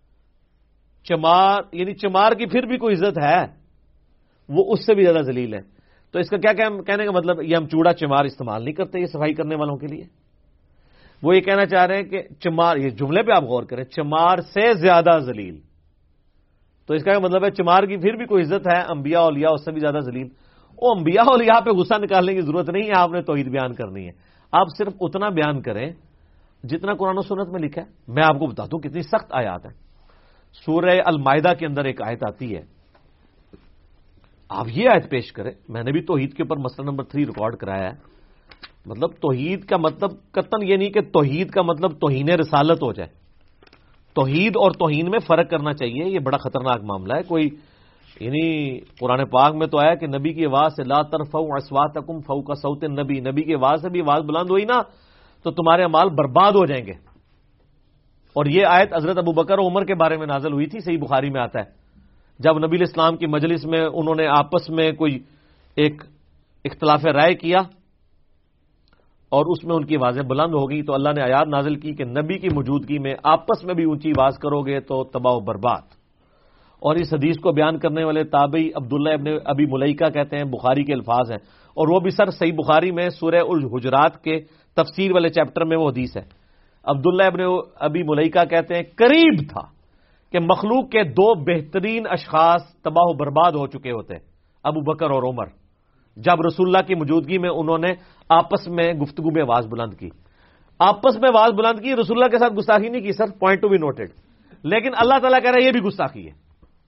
چمار یعنی چمار کی پھر بھی کوئی عزت ہے، وہ اس سے بھی زیادہ ذلیل ہے. تو اس کا کیا کہنے کا مطلب، یہ ہم چوڑا چمار استعمال نہیں کرتے یہ صفائی کرنے والوں کے لیے. وہ یہ کہنا چاہ رہے ہیں کہ چمار، یہ جملے پہ آپ غور کریں، چمار سے زیادہ ذلیل. تو اس کا مطلب ہے چمار کی پھر بھی کوئی عزت ہے، انبیاء اولیاء اس سے بھی زیادہ ذلیل. وہ انبیاء اولیاء پہ غصہ نکالنے کی ضرورت نہیں ہے، آپ نے توحید بیان کرنی ہے. آپ صرف اتنا بیان کریں جتنا قرآن و سنت میں لکھا ہے. میں آپ کو بتا دوں کتنی سخت آیات ہیں. سورہ المائدہ کے اندر ایک آیت آتی ہے، آپ یہ آیت پیش کریں. میں نے بھی توحید کے اوپر مسئلہ نمبر 3 ریکارڈ کرایا ہے. مطلب توحید کا مطلب قطعاً یہ نہیں کہ توحید کا مطلب توہین رسالت ہو جائے. توحید اور توہین میں فرق کرنا چاہیے، یہ بڑا خطرناک معاملہ ہے. کوئی یعنی قرآن پاک میں تو آیا کہ نبی کی آواز سے لا ترفعوا اصواتکم فوق صوت النبی، نبی کی آواز سے بھی آواز بلند ہوئی نا تو تمہارے اعمال برباد ہو جائیں گے. اور یہ آیت حضرت ابو بکر و عمر کے بارے میں نازل ہوئی تھی، صحیح بخاری میں آتا ہے. جب نبی علیہ السلام کی مجلس میں انہوں نے آپس میں کوئی ایک اختلاف رائے کیا اور اس میں ان کی آوازیں بلند ہو گئی تو اللہ نے آیات نازل کی کہ نبی کی موجودگی میں آپس میں بھی اونچی آواز کرو گے تو تباہ و برباد. اور اس حدیث کو بیان کرنے والے تابعی عبداللہ ابن ابی ملیکہ کہتے ہیں، بخاری کے الفاظ ہیں، اور وہ بھی سر صحیح بخاری میں سورہ الحجرات کے تفسیر والے چیپٹر میں وہ حدیث ہے. عبداللہ ابن ابی ملیکہ کہتے ہیں قریب تھا کہ مخلوق کے 2 بہترین اشخاص تباہ و برباد ہو چکے ہوتے، ابو بکر اور عمر، جب رسول اللہ کی موجودگی میں انہوں نے آپس میں گفتگو میں آواز بلند کی. آپس میں آواز بلند کی، رسول اللہ کے ساتھ گستاخی نہیں کی، sir point to be noted. لیکن اللہ تعالیٰ کہہ رہا ہے یہ بھی گستاخی ہے.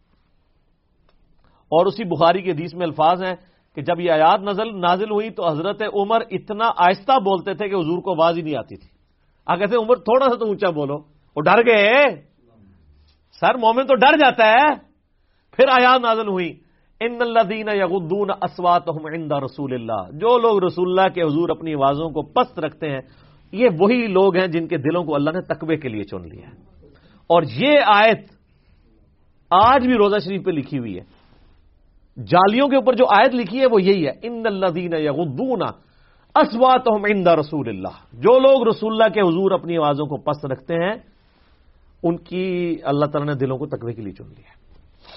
اور اسی بخاری کی حدیث میں الفاظ ہیں کہ جب یہ آیات نازل ہوئی تو حضرت عمر اتنا آہستہ بولتے تھے کہ حضور کو آواز ہی نہیں آتی تھی. آپ کہتے ہیں عمر تھوڑا سا تو اونچا بولو، وہ ڈر گئے. سر مومن تو ڈر جاتا ہے. پھر آیات نازل ہوئی ان الذین یغضون اصواتهم عند رسول اللہ، جو لوگ رسول اللہ کے حضور اپنی آوازوں کو پست رکھتے ہیں یہ وہی لوگ ہیں جن کے دلوں کو اللہ نے تقوی کے لیے چن لیا ہے. اور یہ آیت آج بھی روزہ شریف پہ لکھی ہوئی ہے. جالیوں کے اوپر جو آیت لکھی ہے وہ یہی ہے، ان الذین یغضون اصواتهم عند رسول اللہ، جو لوگ رسول اللہ کے حضور اپنی آوازوں کو پست رکھتے ہیں ان کی اللہ تعالیٰ نے دلوں کو تقوی کے لیے چن لیا ہے.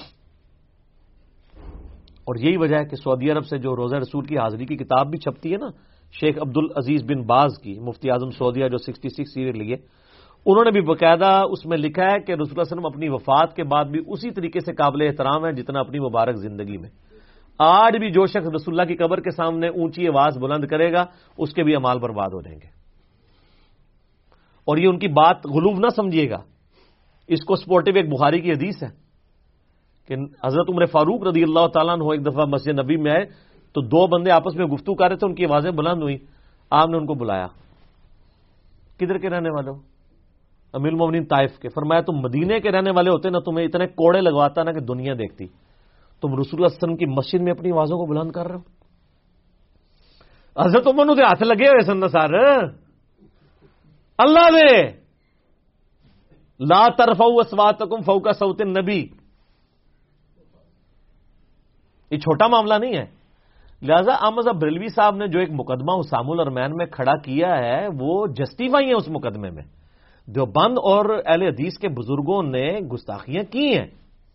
اور یہی وجہ ہے کہ سعودی عرب سے جو روزہ رسول کی حاضری کی کتاب بھی چھپتی ہے نا، شیخ عبدالعزیز بن باز کی، مفتی اعظم سعودیہ جو 66 سیریٹ لیے، انہوں نے بھی باقاعدہ اس میں لکھا ہے کہ رسول اللہ صلی اللہ علیہ وسلم اپنی وفات کے بعد بھی اسی طریقے سے قابل احترام ہے جتنا اپنی مبارک زندگی میں. آج بھی جو شخص رسول اللہ کی قبر کے سامنے اونچی آواز بلند کرے گا اس کے بھی اعمال برباد ہو جائیں گے. اور یہ ان کی بات غلوف نہ سمجھیے گا، اس کو سپورٹو ایک بخاری کی حدیث ہے کہ حضرت عمر فاروق رضی اللہ تعالیٰ عنہ ایک دفعہ مسجد نبی میں آئے تو 2 بندے آپس میں گفتگو کر رہے تھے، ان کی آوازیں بلند ہوئی. آپ نے ان کو بلایا، کدھر کے رہنے والے ہو؟ امیر المومنین طائف کے. فرمایا تم مدینے کے رہنے والے ہوتے نا تمہیں اتنے کوڑے لگواتا نا کہ دنیا دیکھتی. تم رسول اللہ صلی اللہ علیہ وسلم کی مسجد میں اپنی آوازوں کو بلند کر رہے ہو. حضرت عمر نے ہاتھ لگے ہوئے سن سار اللہ دے لا ترفعوا اصواتکم فوق صوت النبی. یہ چھوٹا معاملہ نہیں ہے. لہذا احمد بریلوی صاحب نے جو ایک مقدمہ حسام الارمین میں کھڑا کیا ہے وہ جسٹیفائی ہے اس مقدمے میں. دیوبند اور اہل حدیث کے بزرگوں نے گستاخیاں کی ہیں.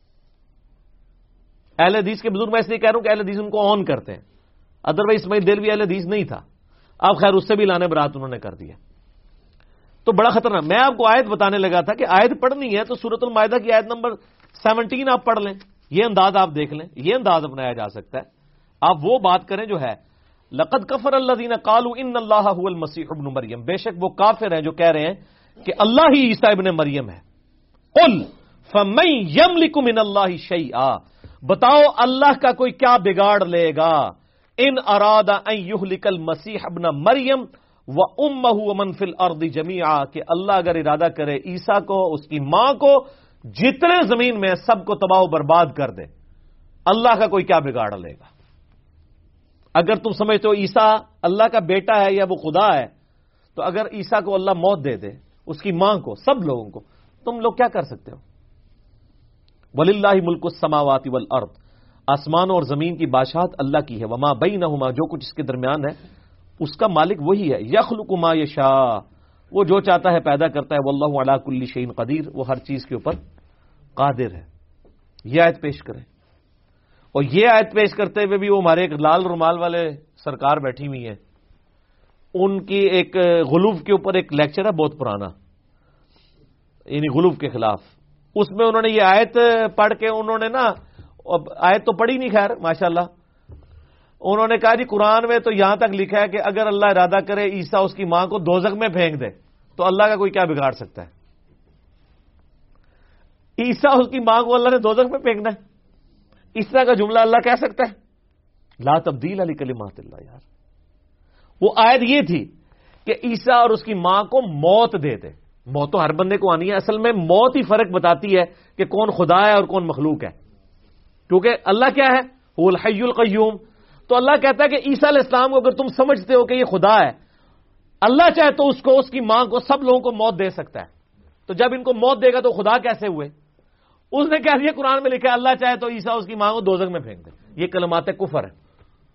اہل حدیث کے بزرگ، میں اس لیے کہہ رہا ہوں کہ اہل حدیث ان کو آن کرتے ہیں، ادروائز اسماعیل دہلوی اہل حدیث نہیں تھا. اب خیر اس سے بھی لانے برات انہوں نے کر دیا، تو بڑا خطرناک. میں آپ کو آیت بتانے لگا تھا کہ آیت پڑھنی ہے تو سورۃ المائدہ کی آیت نمبر 17 آپ پڑھ لیں. یہ انداز آپ دیکھ لیں، یہ انداز اپنایا جا سکتا ہے. آپ وہ بات کریں جو ہے لقد کفر الذین قالوا ان اللہ هو المسیح ابن مریم، بے شک وہ کافر ہیں جو کہہ رہے ہیں کہ اللہ ہی عیسیٰ ابن مریم ہے. قل فمن یملک من اللہ شیئا، بتاؤ اللہ کا کوئی کیا بگاڑ لے گا. ان اراد ان یہلک المسیح ابن مریم وامہ ومن فی الارض جمیعا، کہ اللہ اگر ارادہ کرے عیسیٰ کو، اس کی ماں کو، جتنے زمین میں سب کو تباہ و برباد کر دے، اللہ کا کوئی کیا بگاڑ لے گا. اگر تم سمجھتے ہو عیسیٰ اللہ کا بیٹا ہے یا وہ خدا ہے، تو اگر عیسیٰ کو اللہ موت دے دے، اس کی ماں کو، سب لوگوں کو، تم لوگ کیا کر سکتے ہو؟ وَلِلَّهِ مُلْكُ السَّمَاوَاتِ وَالْأَرْضِ، آسمانوں اور زمین کی بادشاہت اللہ کی ہے. وَمَا بَيْنَهُمَا، جو کچھ اس کے درمیان ہے اس کا مالک وہی ہے. يَخْلُقُ مَا يَشَاءُ، وہ جو چاہتا ہے پیدا کرتا ہے. وَاللَّهُ عَلَى كُلِّ شَيْءٍ قَدِيرٌ، وہ ہر چیز کے اوپر قادر ہے. یہ آیت پیش کریں. اور یہ آیت پیش کرتے ہوئے بھی وہ ہمارے ایک لال رومال والے سرکار بیٹھی ہوئی ہیں، ان کی ایک غلوف کے اوپر ایک لیکچر ہے بہت پرانا، یعنی غلوف کے خلاف. اس میں انہوں نے یہ آیت پڑھ کے انہوں نے نا، آیت تو پڑھی نہیں خیر ماشاءاللہ، انہوں نے کہا جی قرآن میں تو یہاں تک لکھا ہے کہ اگر اللہ ارادہ کرے عیسیٰ اس کی ماں کو دوزخ میں پھینک دے تو اللہ کا کوئی کیا بگاڑ سکتا ہے. عیسیٰ اس کی ماں کو اللہ نے دوزخ میں پھینکنا ہے، اس طرح کا جملہ اللہ کہہ سکتا ہے؟ لا تبدیل لکلمات اللہ. یار وہ آیت یہ تھی کہ عیسیٰ اور اس کی ماں کو موت دے دے. موت تو ہر بندے کو آنی ہے، اصل میں موت ہی فرق بتاتی ہے کہ کون خدا ہے اور کون مخلوق ہے. کیونکہ اللہ کیا ہے؟ هو الحی القیوم. تو اللہ کہتا ہے کہ عیسیٰ علیہ السلام کو اگر تم سمجھتے ہو کہ یہ خدا ہے، اللہ چاہے تو اس کو، اس کی ماں کو، سب لوگوں کو موت دے سکتا ہے. تو جب ان کو موت دے گا تو خدا کیسے ہوئے؟ اس نے کہہ دیا قرآن میں لکھا ہے اللہ چاہے تو عیسیٰ اس کی ماں کو دوزخ میں پھینک دے. یہ کلمات کفر ہے.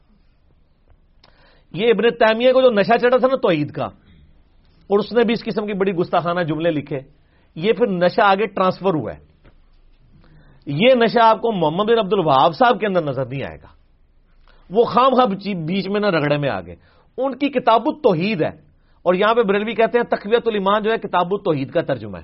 یہ ابن تیمیہ کو جو نشہ چڑھا تھا نا توحید کا، اور اس نے بھی اس قسم کی بڑی گستاخانہ جملے لکھے، یہ پھر نشہ آگے ٹرانسفر ہوا ہے. یہ نشہ آپ کو محمد بن عبد الوہاب صاحب کے اندر نظر نہیں آئے گا. وہ خام خواہ بیچ میں نہ رگڑے میں آگے. ان کی کتاب التوحید ہے، اور یہاں پہ بریلوی کہتے ہیں تقویۃ الایمان جو ہے کتاب التوحید کا ترجمہ ہے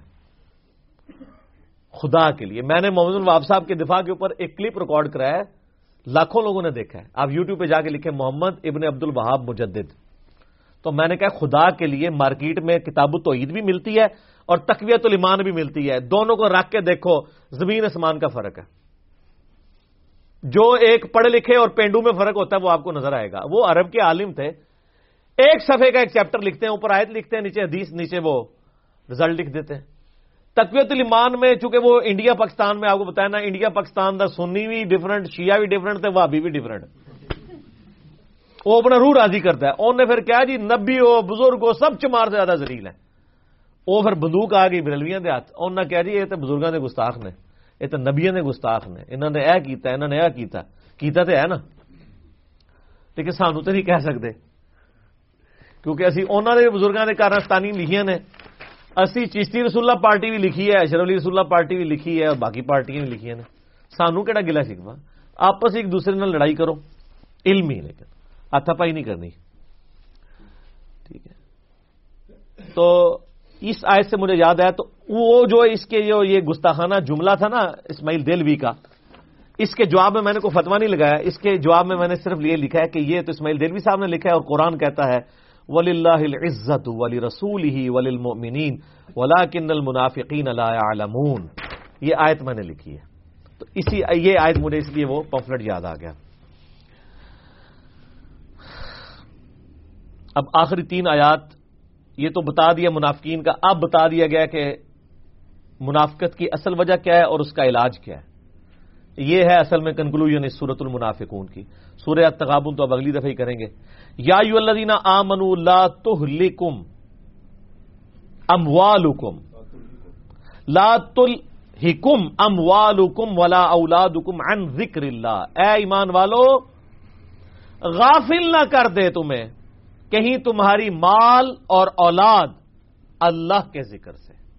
خدا کے لیے. میں نے محمد بن الوہاب صاحب کے دفاع کے اوپر ایک کلپ ریکارڈ کرایا ہے، لاکھوں لوگوں نے دیکھا ہے. آپ یوٹیوب پہ جا کے لکھیں محمد ابن عبد الوہاب مجدد، تو میں نے کہا خدا کے لیے مارکیٹ میں کتاب التوحید بھی ملتی ہے اور تقویۃ الایمان بھی ملتی ہے. دونوں کو رکھ کے دیکھو، زمین آسمان کا فرق ہے. جو ایک پڑھے لکھے اور پینڈو میں فرق ہوتا ہے وہ آپ کو نظر آئے گا. وہ عرب کے عالم تھے، ایک صفحے کا ایک چیپٹر لکھتے ہیں، اوپر آیت لکھتے ہیں، نیچے حدیث، نیچے وہ رزلٹ لکھ دیتے ہیں. تقویۃ الایمان میں چونکہ وہ انڈیا پاکستان میں آپ کو بتایا نا، انڈیا پاکستان دا سنی بھی ڈیفرنٹ، شیعہ بھی ڈیفرنٹ تے وہابی بھی ڈیفرنٹ. وہ اپنا روح راضی کرتا ہے. انہوں نے پھر کیا جی نبی ہو، بزرگ ہو، سب چمار سے زیادہ ذلیل ہیں. وہ پھر بندوق آ گئی بریلویاں دے ہاتھ. انہوں نے کہا جی یہ تو بزرگاں نے گستاخ نے، یہ تو نبیاں نے گستاخ نے، انہوں نے اے کیتا، انہوں نے اے کیتا تو ہے نا، لیکن سانو تو نہیں کہہ سکتے کیونکہ اسی انہوں نے بزرگاں نے کارستانی لکھیاں نے. اسی چشتی رسول اللہ پارٹی بھی لکھی ہے، اشرف علی رسول اللہ پارٹی بھی لکھی ہے، اور باقی پارٹیاں بھی لکھی ہیں. سانو کہڑا گلا شکوا؟ آپس ایک دوسرے نال لڑائی کرو علمی، لیکن ہاتھا پائی نہیں کرنی. ٹھیک ہے. تو اس آیت سے مجھے یاد آیا، تو وہ جو اس کے جو یہ گستاخانہ جملہ تھا نا اسماعیل دہلوی کا، اس کے جواب میں نے کوئی فتویٰ نہیں لگایا. اس کے جواب میں نے صرف یہ لکھا ہے کہ یہ تو اسماعیل دہلوی صاحب نے لکھا ہے، اور قرآن کہتا ہے وَلِلَّهِ الْعِزَّةُ وَلِرَسُولِهِ وَلِلْمُؤْمِنِينَ وَلَكِنَّ الْمُنَافِقِينَ لَا يَعْلَمُونَ. یہ آیت میں نے لکھی ہے. تو یہ آیت مجھے اس لیے وہ پمفلٹ یاد آ گیا. اب آخری 3 آیات یہ تو بتا دیا منافقین کا. اب بتا دیا گیا کہ منافقت کی اصل وجہ کیا ہے اور اس کا علاج کیا ہے. یہ ہے اصل میں کنکلوژن اس سورۃ المنافقون کی. سورہ التغابن تو اب اگلی دفعہ ہی کریں گے. یا ایھا الذین آمنوا لا تہلکم اموالکم لا تلہکم اموالکم ولا اولادکم عن ذکر اللہ. اے ایمان والو غافل نہ کر دے تمہیں کہیں تمہاری مال اور اولاد اللہ کے ذکر سے.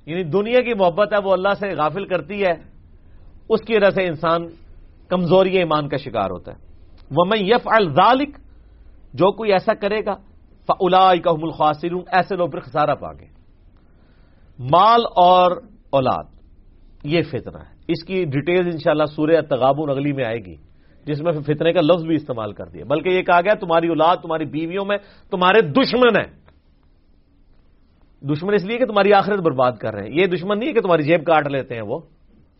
یعنی دنیا کی محبت ہے وہ اللہ سے غافل کرتی ہے، اس کی وجہ سے انسان کمزوری ایمان کا شکار ہوتا ہے۔ وَمَن يَفْعَلْ ذَلِكَ، جو کوئی ایسا کرے گا، فَأُولَٰئِكَ هُمُ الْخَاسِرُونَ، ایسے لوگ پھر خسارہ پائیں گے۔ مال اور اولاد یہ فتنہ ہے، اس کی ڈیٹیل انشاءاللہ سورہ التغابن اگلی میں آئے گی، جس میں فتنے کا لفظ بھی استعمال کر دیا، بلکہ یہ کہا گیا تمہاری اولاد تمہاری بیویوں میں تمہارے دشمن ہیں۔ دشمن اس لیے کہ تمہاری آخرت برباد کر رہے ہیں، یہ دشمن نہیں ہے کہ تمہاری جیب کاٹ لیتے ہیں، وہ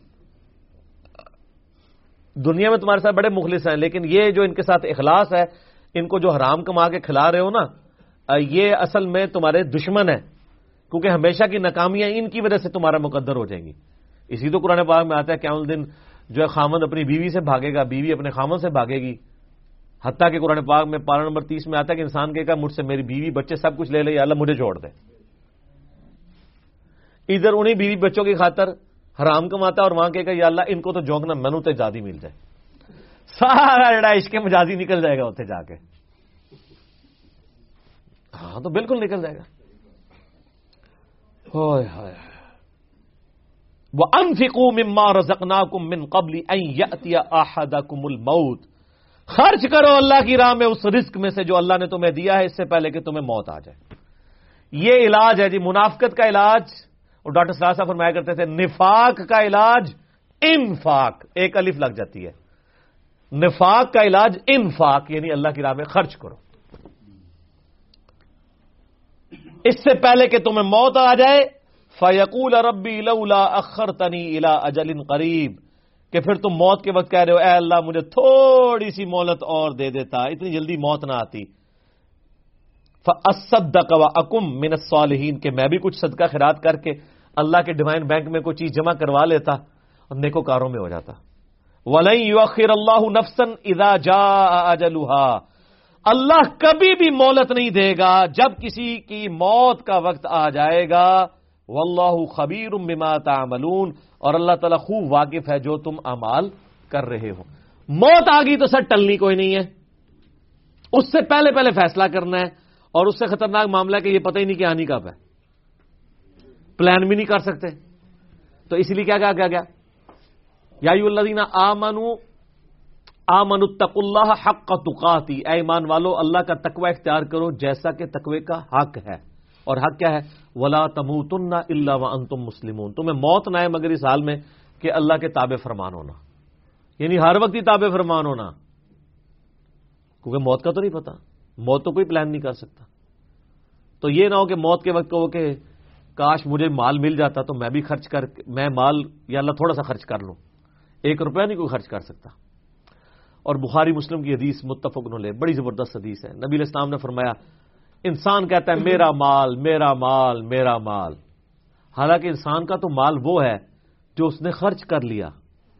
دنیا میں تمہارے ساتھ بڑے مخلص ہیں، لیکن یہ جو ان کے ساتھ اخلاص ہے، ان کو جو حرام کما کے کھلا رہے ہو نا، یہ اصل میں تمہارے دشمن ہیں، کیونکہ ہمیشہ کی ناکامیاں ان کی وجہ سے تمہارا مقدر ہو جائیں گی۔ اسی تو قرآن پاک میں آتا ہے قیامت الدن جو ہے خامند اپنی بیوی سے بھاگے گا، بیوی اپنے خامند سے بھاگے گی، حتیٰ کہ قرآن پاک میں پارہ نمبر 30 میں آتا ہے کہ انسان کہے گا مجھ سے میری بیوی بچے سب کچھ لے لے، یا اللہ مجھے چھوڑ دے۔ ادھر انہیں بیوی بچوں کی خاطر حرام کماتا ہے اور وہاں کہے گا یا اللہ ان کو تو جھونکنا مینو تو آزادی مل جائے، سارا جڑا عشق مجازی نکل جائے گا اتنے جا کے۔ ہاں تو بالکل نکل جائے گا۔ وَأَنفِقُوا مِمَّا رَزَقْنَاكُم مِّن قَبْلِ أَن يَأْتِيَ أَحَدَكُمُ الْمَوْتُ، خرچ کرو اللہ کی راہ میں اس رزق میں سے جو اللہ نے تمہیں دیا ہے، اس سے پہلے کہ تمہیں موت آ جائے۔ یہ علاج ہے جی منافقت کا علاج، اور ڈاکٹر صلاح صاحب فرمایا کرتے تھے نفاق کا علاج انفاق، ایک الف لگ جاتی ہے، نفاق کا علاج انفاق، یعنی اللہ کی راہ میں خرچ کرو اس سے پہلے کہ تمہیں موت آ جائے۔ فَيَقُولَ رَبِّي لَوْلَا أَخَّرْتَنِي إِلَىٰ أَجَلٍ قَرِيبٍ، کہ پھر تم موت کے وقت کہہ رہے ہو اے اللہ مجھے تھوڑی سی مہلت اور دے دیتا، اتنی جلدی موت نہ آتی۔ فَأَصَّدَّقَ وَأَكُن مِّنَ الصَّالِحِينَ، کہ میں بھی کچھ صدقہ خیرات کر کے اللہ کے ڈیوائن بینک میں کوئی چیز جمع کروا لیتا اور نیکوکاروں میں ہو جاتا۔ وَلَن يُؤَخِّرَ اللَّهُ نَفْسًا إِذَا جَاءَ أَجَلُهَا، اللہ کبھی بھی مہلت نہیں دے گا جب کسی کی موت کا وقت آ جائے گا۔ واللہ خبیر بما تعملون، اور اللہ تعالیٰ خوب واقف ہے جو تم اعمال کر رہے ہو۔ موت آ گئی تو سر ٹلنی کوئی نہیں ہے، اس سے پہلے پہلے فیصلہ کرنا ہے، اور اس سے خطرناک معاملہ ہے کہ یہ پتہ ہی نہیں کہ آنی کب ہے، پلان بھی نہیں کر سکتے۔ تو اس لیے کیا کہا گیا یا ایھا الذین آمنوا اتقوا اللہ حق تقاتہ، اے ایمان والو اللہ کا تقوی اختیار کرو جیسا کہ تقوی کا حق ہے، اور حق کیا ہے؟ ولا تموتن الا وانتم مسلمون، تمہیں موت نہ آئے مگر اس حال میں کہ اللہ کے تابع فرمان ہونا، یعنی ہر وقت ہی تابع فرمان ہونا، کیونکہ موت کا تو نہیں پتا، موت تو کوئی پلان نہیں کر سکتا۔ تو یہ نہ ہو کہ موت کے وقت کہو کہ کاش مجھے مال مل جاتا تو میں بھی خرچ کر، میں مال یا اللہ تھوڑا سا خرچ کر لوں، 1 روپیہ نہیں کوئی خرچ کر سکتا۔ اور بخاری مسلم کی حدیث متفق علیہ، بڑی زبردست حدیث ہے، نبی علیہ السلام نے فرمایا انسان کہتا ہے میرا مال میرا مال میرا مال، حالانکہ انسان کا تو مال وہ ہے جو اس نے خرچ کر لیا،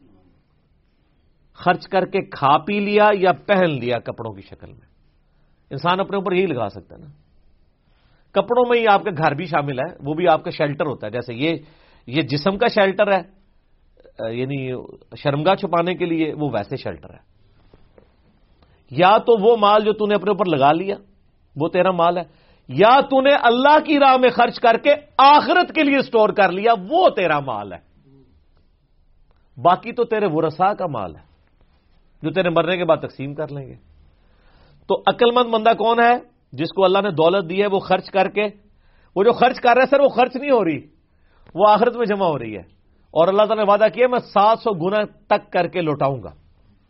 خرچ کر کے کھا پی لیا یا پہن لیا کپڑوں کی شکل میں۔ انسان اپنے اوپر یہی لگا سکتا ہے نا، کپڑوں میں ہی آپ کا گھر بھی شامل ہے، وہ بھی آپ کا شیلٹر ہوتا ہے، جیسے یہ جسم کا شیلٹر ہے، یعنی شرمگاہ چھپانے کے لیے، وہ ویسے شیلٹر ہے۔ یا تو وہ مال جو تو نے اپنے اوپر لگا لیا وہ تیرا مال ہے، یا تو نے اللہ کی راہ میں خرچ کر کے آخرت کے لیے سٹور کر لیا، وہ تیرا مال ہے۔ باقی تو تیرے ورثاء کا مال ہے جو تیرے مرنے کے بعد تقسیم کر لیں گے۔ تو عقل مند بندہ کون ہے؟ جس کو اللہ نے دولت دی ہے وہ خرچ کر کے، وہ جو خرچ کر رہا ہے سر وہ خرچ نہیں ہو رہی، وہ آخرت میں جمع ہو رہی ہے، اور اللہ تعالیٰ نے وعدہ کیا میں 700 گنا تک کر کے لوٹاؤں گا۔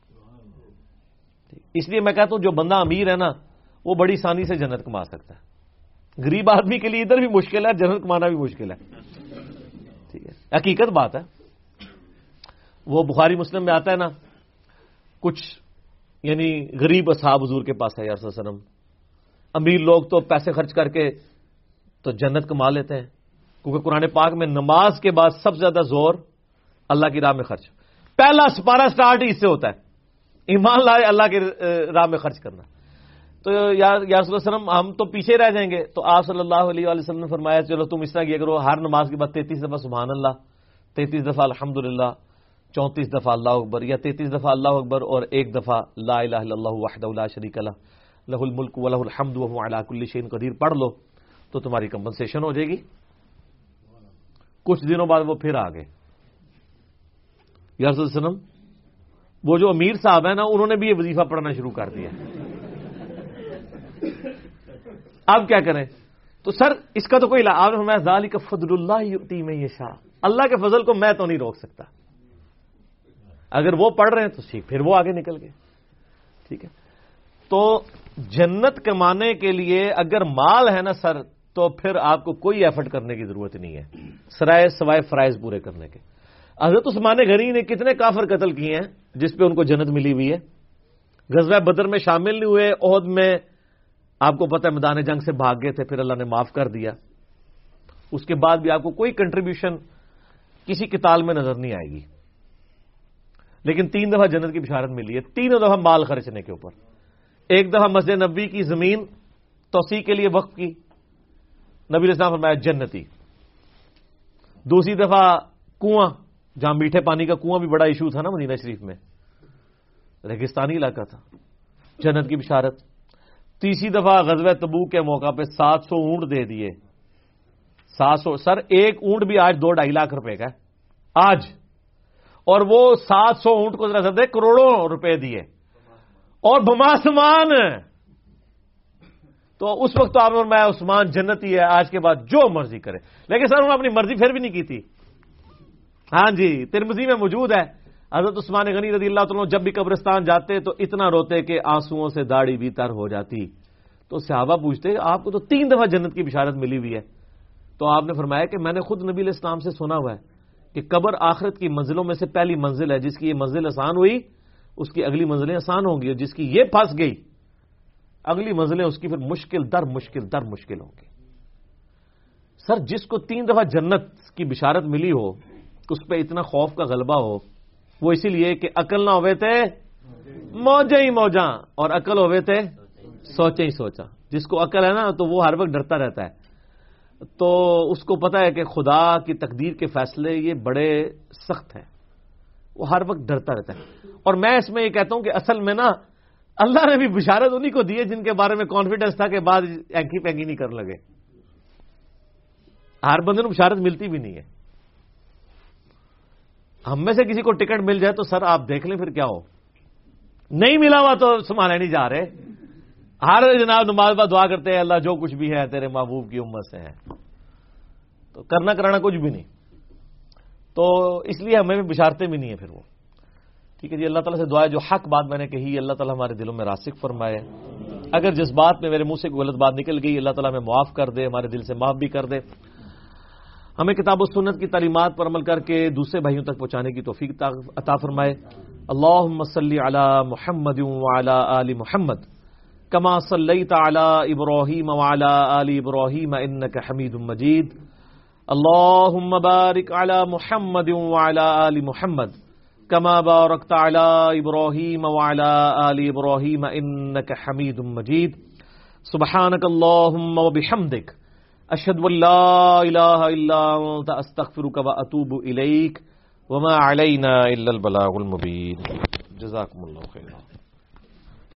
اس لیے میں کہتا ہوں جو بندہ امیر ہے نا وہ بڑی آسانی سے جنت کما سکتا ہے، غریب آدمی کے لیے ادھر بھی مشکل ہے، جنت کمانا بھی مشکل ہے، ٹھیک ہے، حقیقت بات ہے۔ وہ بخاری مسلم میں آتا ہے نا، کچھ یعنی غریب اصحاب حضور کے پاس ہے یا رسول وسلم، امیر لوگ تو پیسے خرچ کر کے تو جنت کما لیتے ہیں، کیونکہ قرآن پاک میں نماز کے بعد سب سے زیادہ زور اللہ کی راہ میں خرچ، پہلا سپارہ سٹارٹ ہی اس سے ہوتا ہے، ایمان لائے اللہ کی راہ میں خرچ کرنا۔ تو یا رسول اللہ علیہ وسلم ہم تو پیچھے رہ جائیں گے، تو آپ صلی اللہ علیہ وسلم نے فرمایا چلو تم اس طرح کیا کرو، ہر نماز کے بعد 33 دفعہ سبحان اللہ، 33 دفعہ الحمدللہ، 34 دفعہ اللہ اکبر، یا 33 دفعہ اللہ اکبر اور 1 دفعہ لا الہ الا اللہ وحدہ لا شریک لہ لہ الملک ولہ الحمد وہو علی کل شیء قدیر پڑھ لو تو تمہاری کمپنسیشن ہو جائے گی۔ کچھ دنوں بعد وہ پھر آ گئے. یا رسول اللہ علیہ وسلم وہ جو امیر صاحب ہیں نا انہوں نے بھی یہ وظیفہ پڑھنا شروع کر دیا. اب کیا کریں؟ تو سر اس کا تو کوئی آپ نے فرمایا ذالک فضل اللہ یؤتی من یشاء، اللہ کے فضل کو میں تو نہیں روک سکتا. اگر وہ پڑھ رہے ہیں تو ٹھیک، پھر وہ آگے نکل گئے. ٹھیک ہے، تو جنت کمانے کے لیے اگر مال ہے نا سر، تو پھر آپ کو کوئی ایفرٹ کرنے کی ضرورت نہیں ہے سوائے فرائض پورے کرنے کے. حضرت عثمان غنی نے کتنے کافر قتل کیے ہیں جس پہ ان کو جنت ملی ہوئی ہے. غزوہ بدر میں شامل نہیں ہوئے، احد میں آپ کو پتہ ہے میدان جنگ سے بھاگ گئے تھے، پھر اللہ نے معاف کر دیا. اس کے بعد بھی آپ کو کوئی کنٹریبیوشن کسی قتال میں نظر نہیں آئے گی. لیکن 3 دفعہ جنت کی بشارت ملی ہے، 3 دفعہ مال خرچنے کے اوپر. ایک دفعہ مسجد نبوی کی زمین توسیع کے لیے وقف کی، نبی علیہ السلام فرمایا جنتی. دوسری دفعہ کنواں، جہاں میٹھے پانی کا کنواں بھی بڑا ایشو تھا نا مدینہ شریف میں، ریگستانی علاقہ تھا، جنت کی بشارت. تیسری دفعہ غزوہ تبوک کے موقع پہ 700 اونٹ دے دیے. 700 سر، ایک اونٹ بھی آج 2-2.5 لاکھ روپے کا ہے آج، اور وہ 700 اونٹ کو ذرا دے کروڑوں روپے دیے اور بماسمان. تو اس وقت تو آپ نے فرمایا عثمان جنتی ہے، آج کے بعد جو مرضی کرے. لیکن سر انہوں نے اپنی مرضی پھر بھی نہیں کی تھی. ہاں جی، ترمذی میں موجود ہے، حضرت عثمان غنی رضی اللہ تعالیٰ جب بھی قبرستان جاتے تو اتنا روتے کہ آنسوؤں سے داڑھی بھی تر ہو جاتی. تو صحابہ پوچھتے آپ کو تو 3 دفعہ جنت کی بشارت ملی ہوئی ہے. تو آپ نے فرمایا کہ میں نے خود نبی علیہ السلام سے سنا ہوا ہے کہ قبر آخرت کی منزلوں میں سے پہلی منزل ہے. جس کی یہ منزل آسان ہوئی اس کی اگلی منزلیں آسان ہوں گی، اور جس کی یہ پھنس گئی اگلی منزلیں اس کی پھر مشکل در مشکل ہوں گی. سر جس کو 3 دفعہ جنت کی بشارت ملی ہو، اس پہ اتنا خوف کا غلبہ ہو، وہ اسی لیے کہ عقل نہ ہوئے تھے موجیں ہی موجاں، اور عقل ہوئے تھے سوچیں ہی سوچا. جس کو عقل ہے نا تو وہ ہر وقت ڈرتا رہتا ہے. تو اس کو پتا ہے کہ خدا کی تقدیر کے فیصلے یہ بڑے سخت ہیں، وہ ہر وقت ڈرتا رہتا ہے. اور میں اس میں یہ کہتا ہوں کہ اصل میں نا اللہ نے بھی بشارت انہی کو دی ہے جن کے بارے میں کانفیڈنس تھا کہ بعد اینکی پینکی نہیں کرنے لگے. ہر بندے کو بشارت ملتی بھی نہیں ہے. ہم میں سے کسی کو ٹکٹ مل جائے تو سر آپ دیکھ لیں پھر کیا ہو. نہیں ملا ہوا تو سنبھالے نہیں جا رہے. ہر جناب نماز بعد دعا کرتے ہیں اللہ جو کچھ بھی ہے تیرے محبوب کی امت سے ہے، تو کرنا کرانا کچھ بھی نہیں. تو اس لیے ہمیں بھی بشارتیں بھی نہیں ہیں پھر وہ. ٹھیک ہے جی، اللہ تعالیٰ سے دعا ہے جو حق بات میں نے کہی اللہ تعالیٰ ہمارے دلوں میں راسخ فرمائے. اگر جس بات میں میرے منہ سے کوئی غلط بات نکل گئی اللہ تعالیٰ ہمیں معاف کر دے، ہمارے دل سے معاف بھی کر دے. ہمیں کتاب و سنت کی تعلیمات پر عمل کر کے دوسرے بھائیوں تک پہنچانے کی توفیق عطا فرمائے. اللہم صلی علی محمد وعلی آل محمد کما صلیت علی ابراہیم وعلی آل ابراہیم انک حمید مجید. اللہم بارک علی محمد وعلی آل محمد کما بارکت علی ابراہیم وعلی آل ابراہیم انک حمید مجید. سبحانک اللہم وبحمدک اشہد ان لا الہ الا انت استغفرک واتوب الیک وما علینا الا البلاغ المبین. جزاکم اللہ خیرا.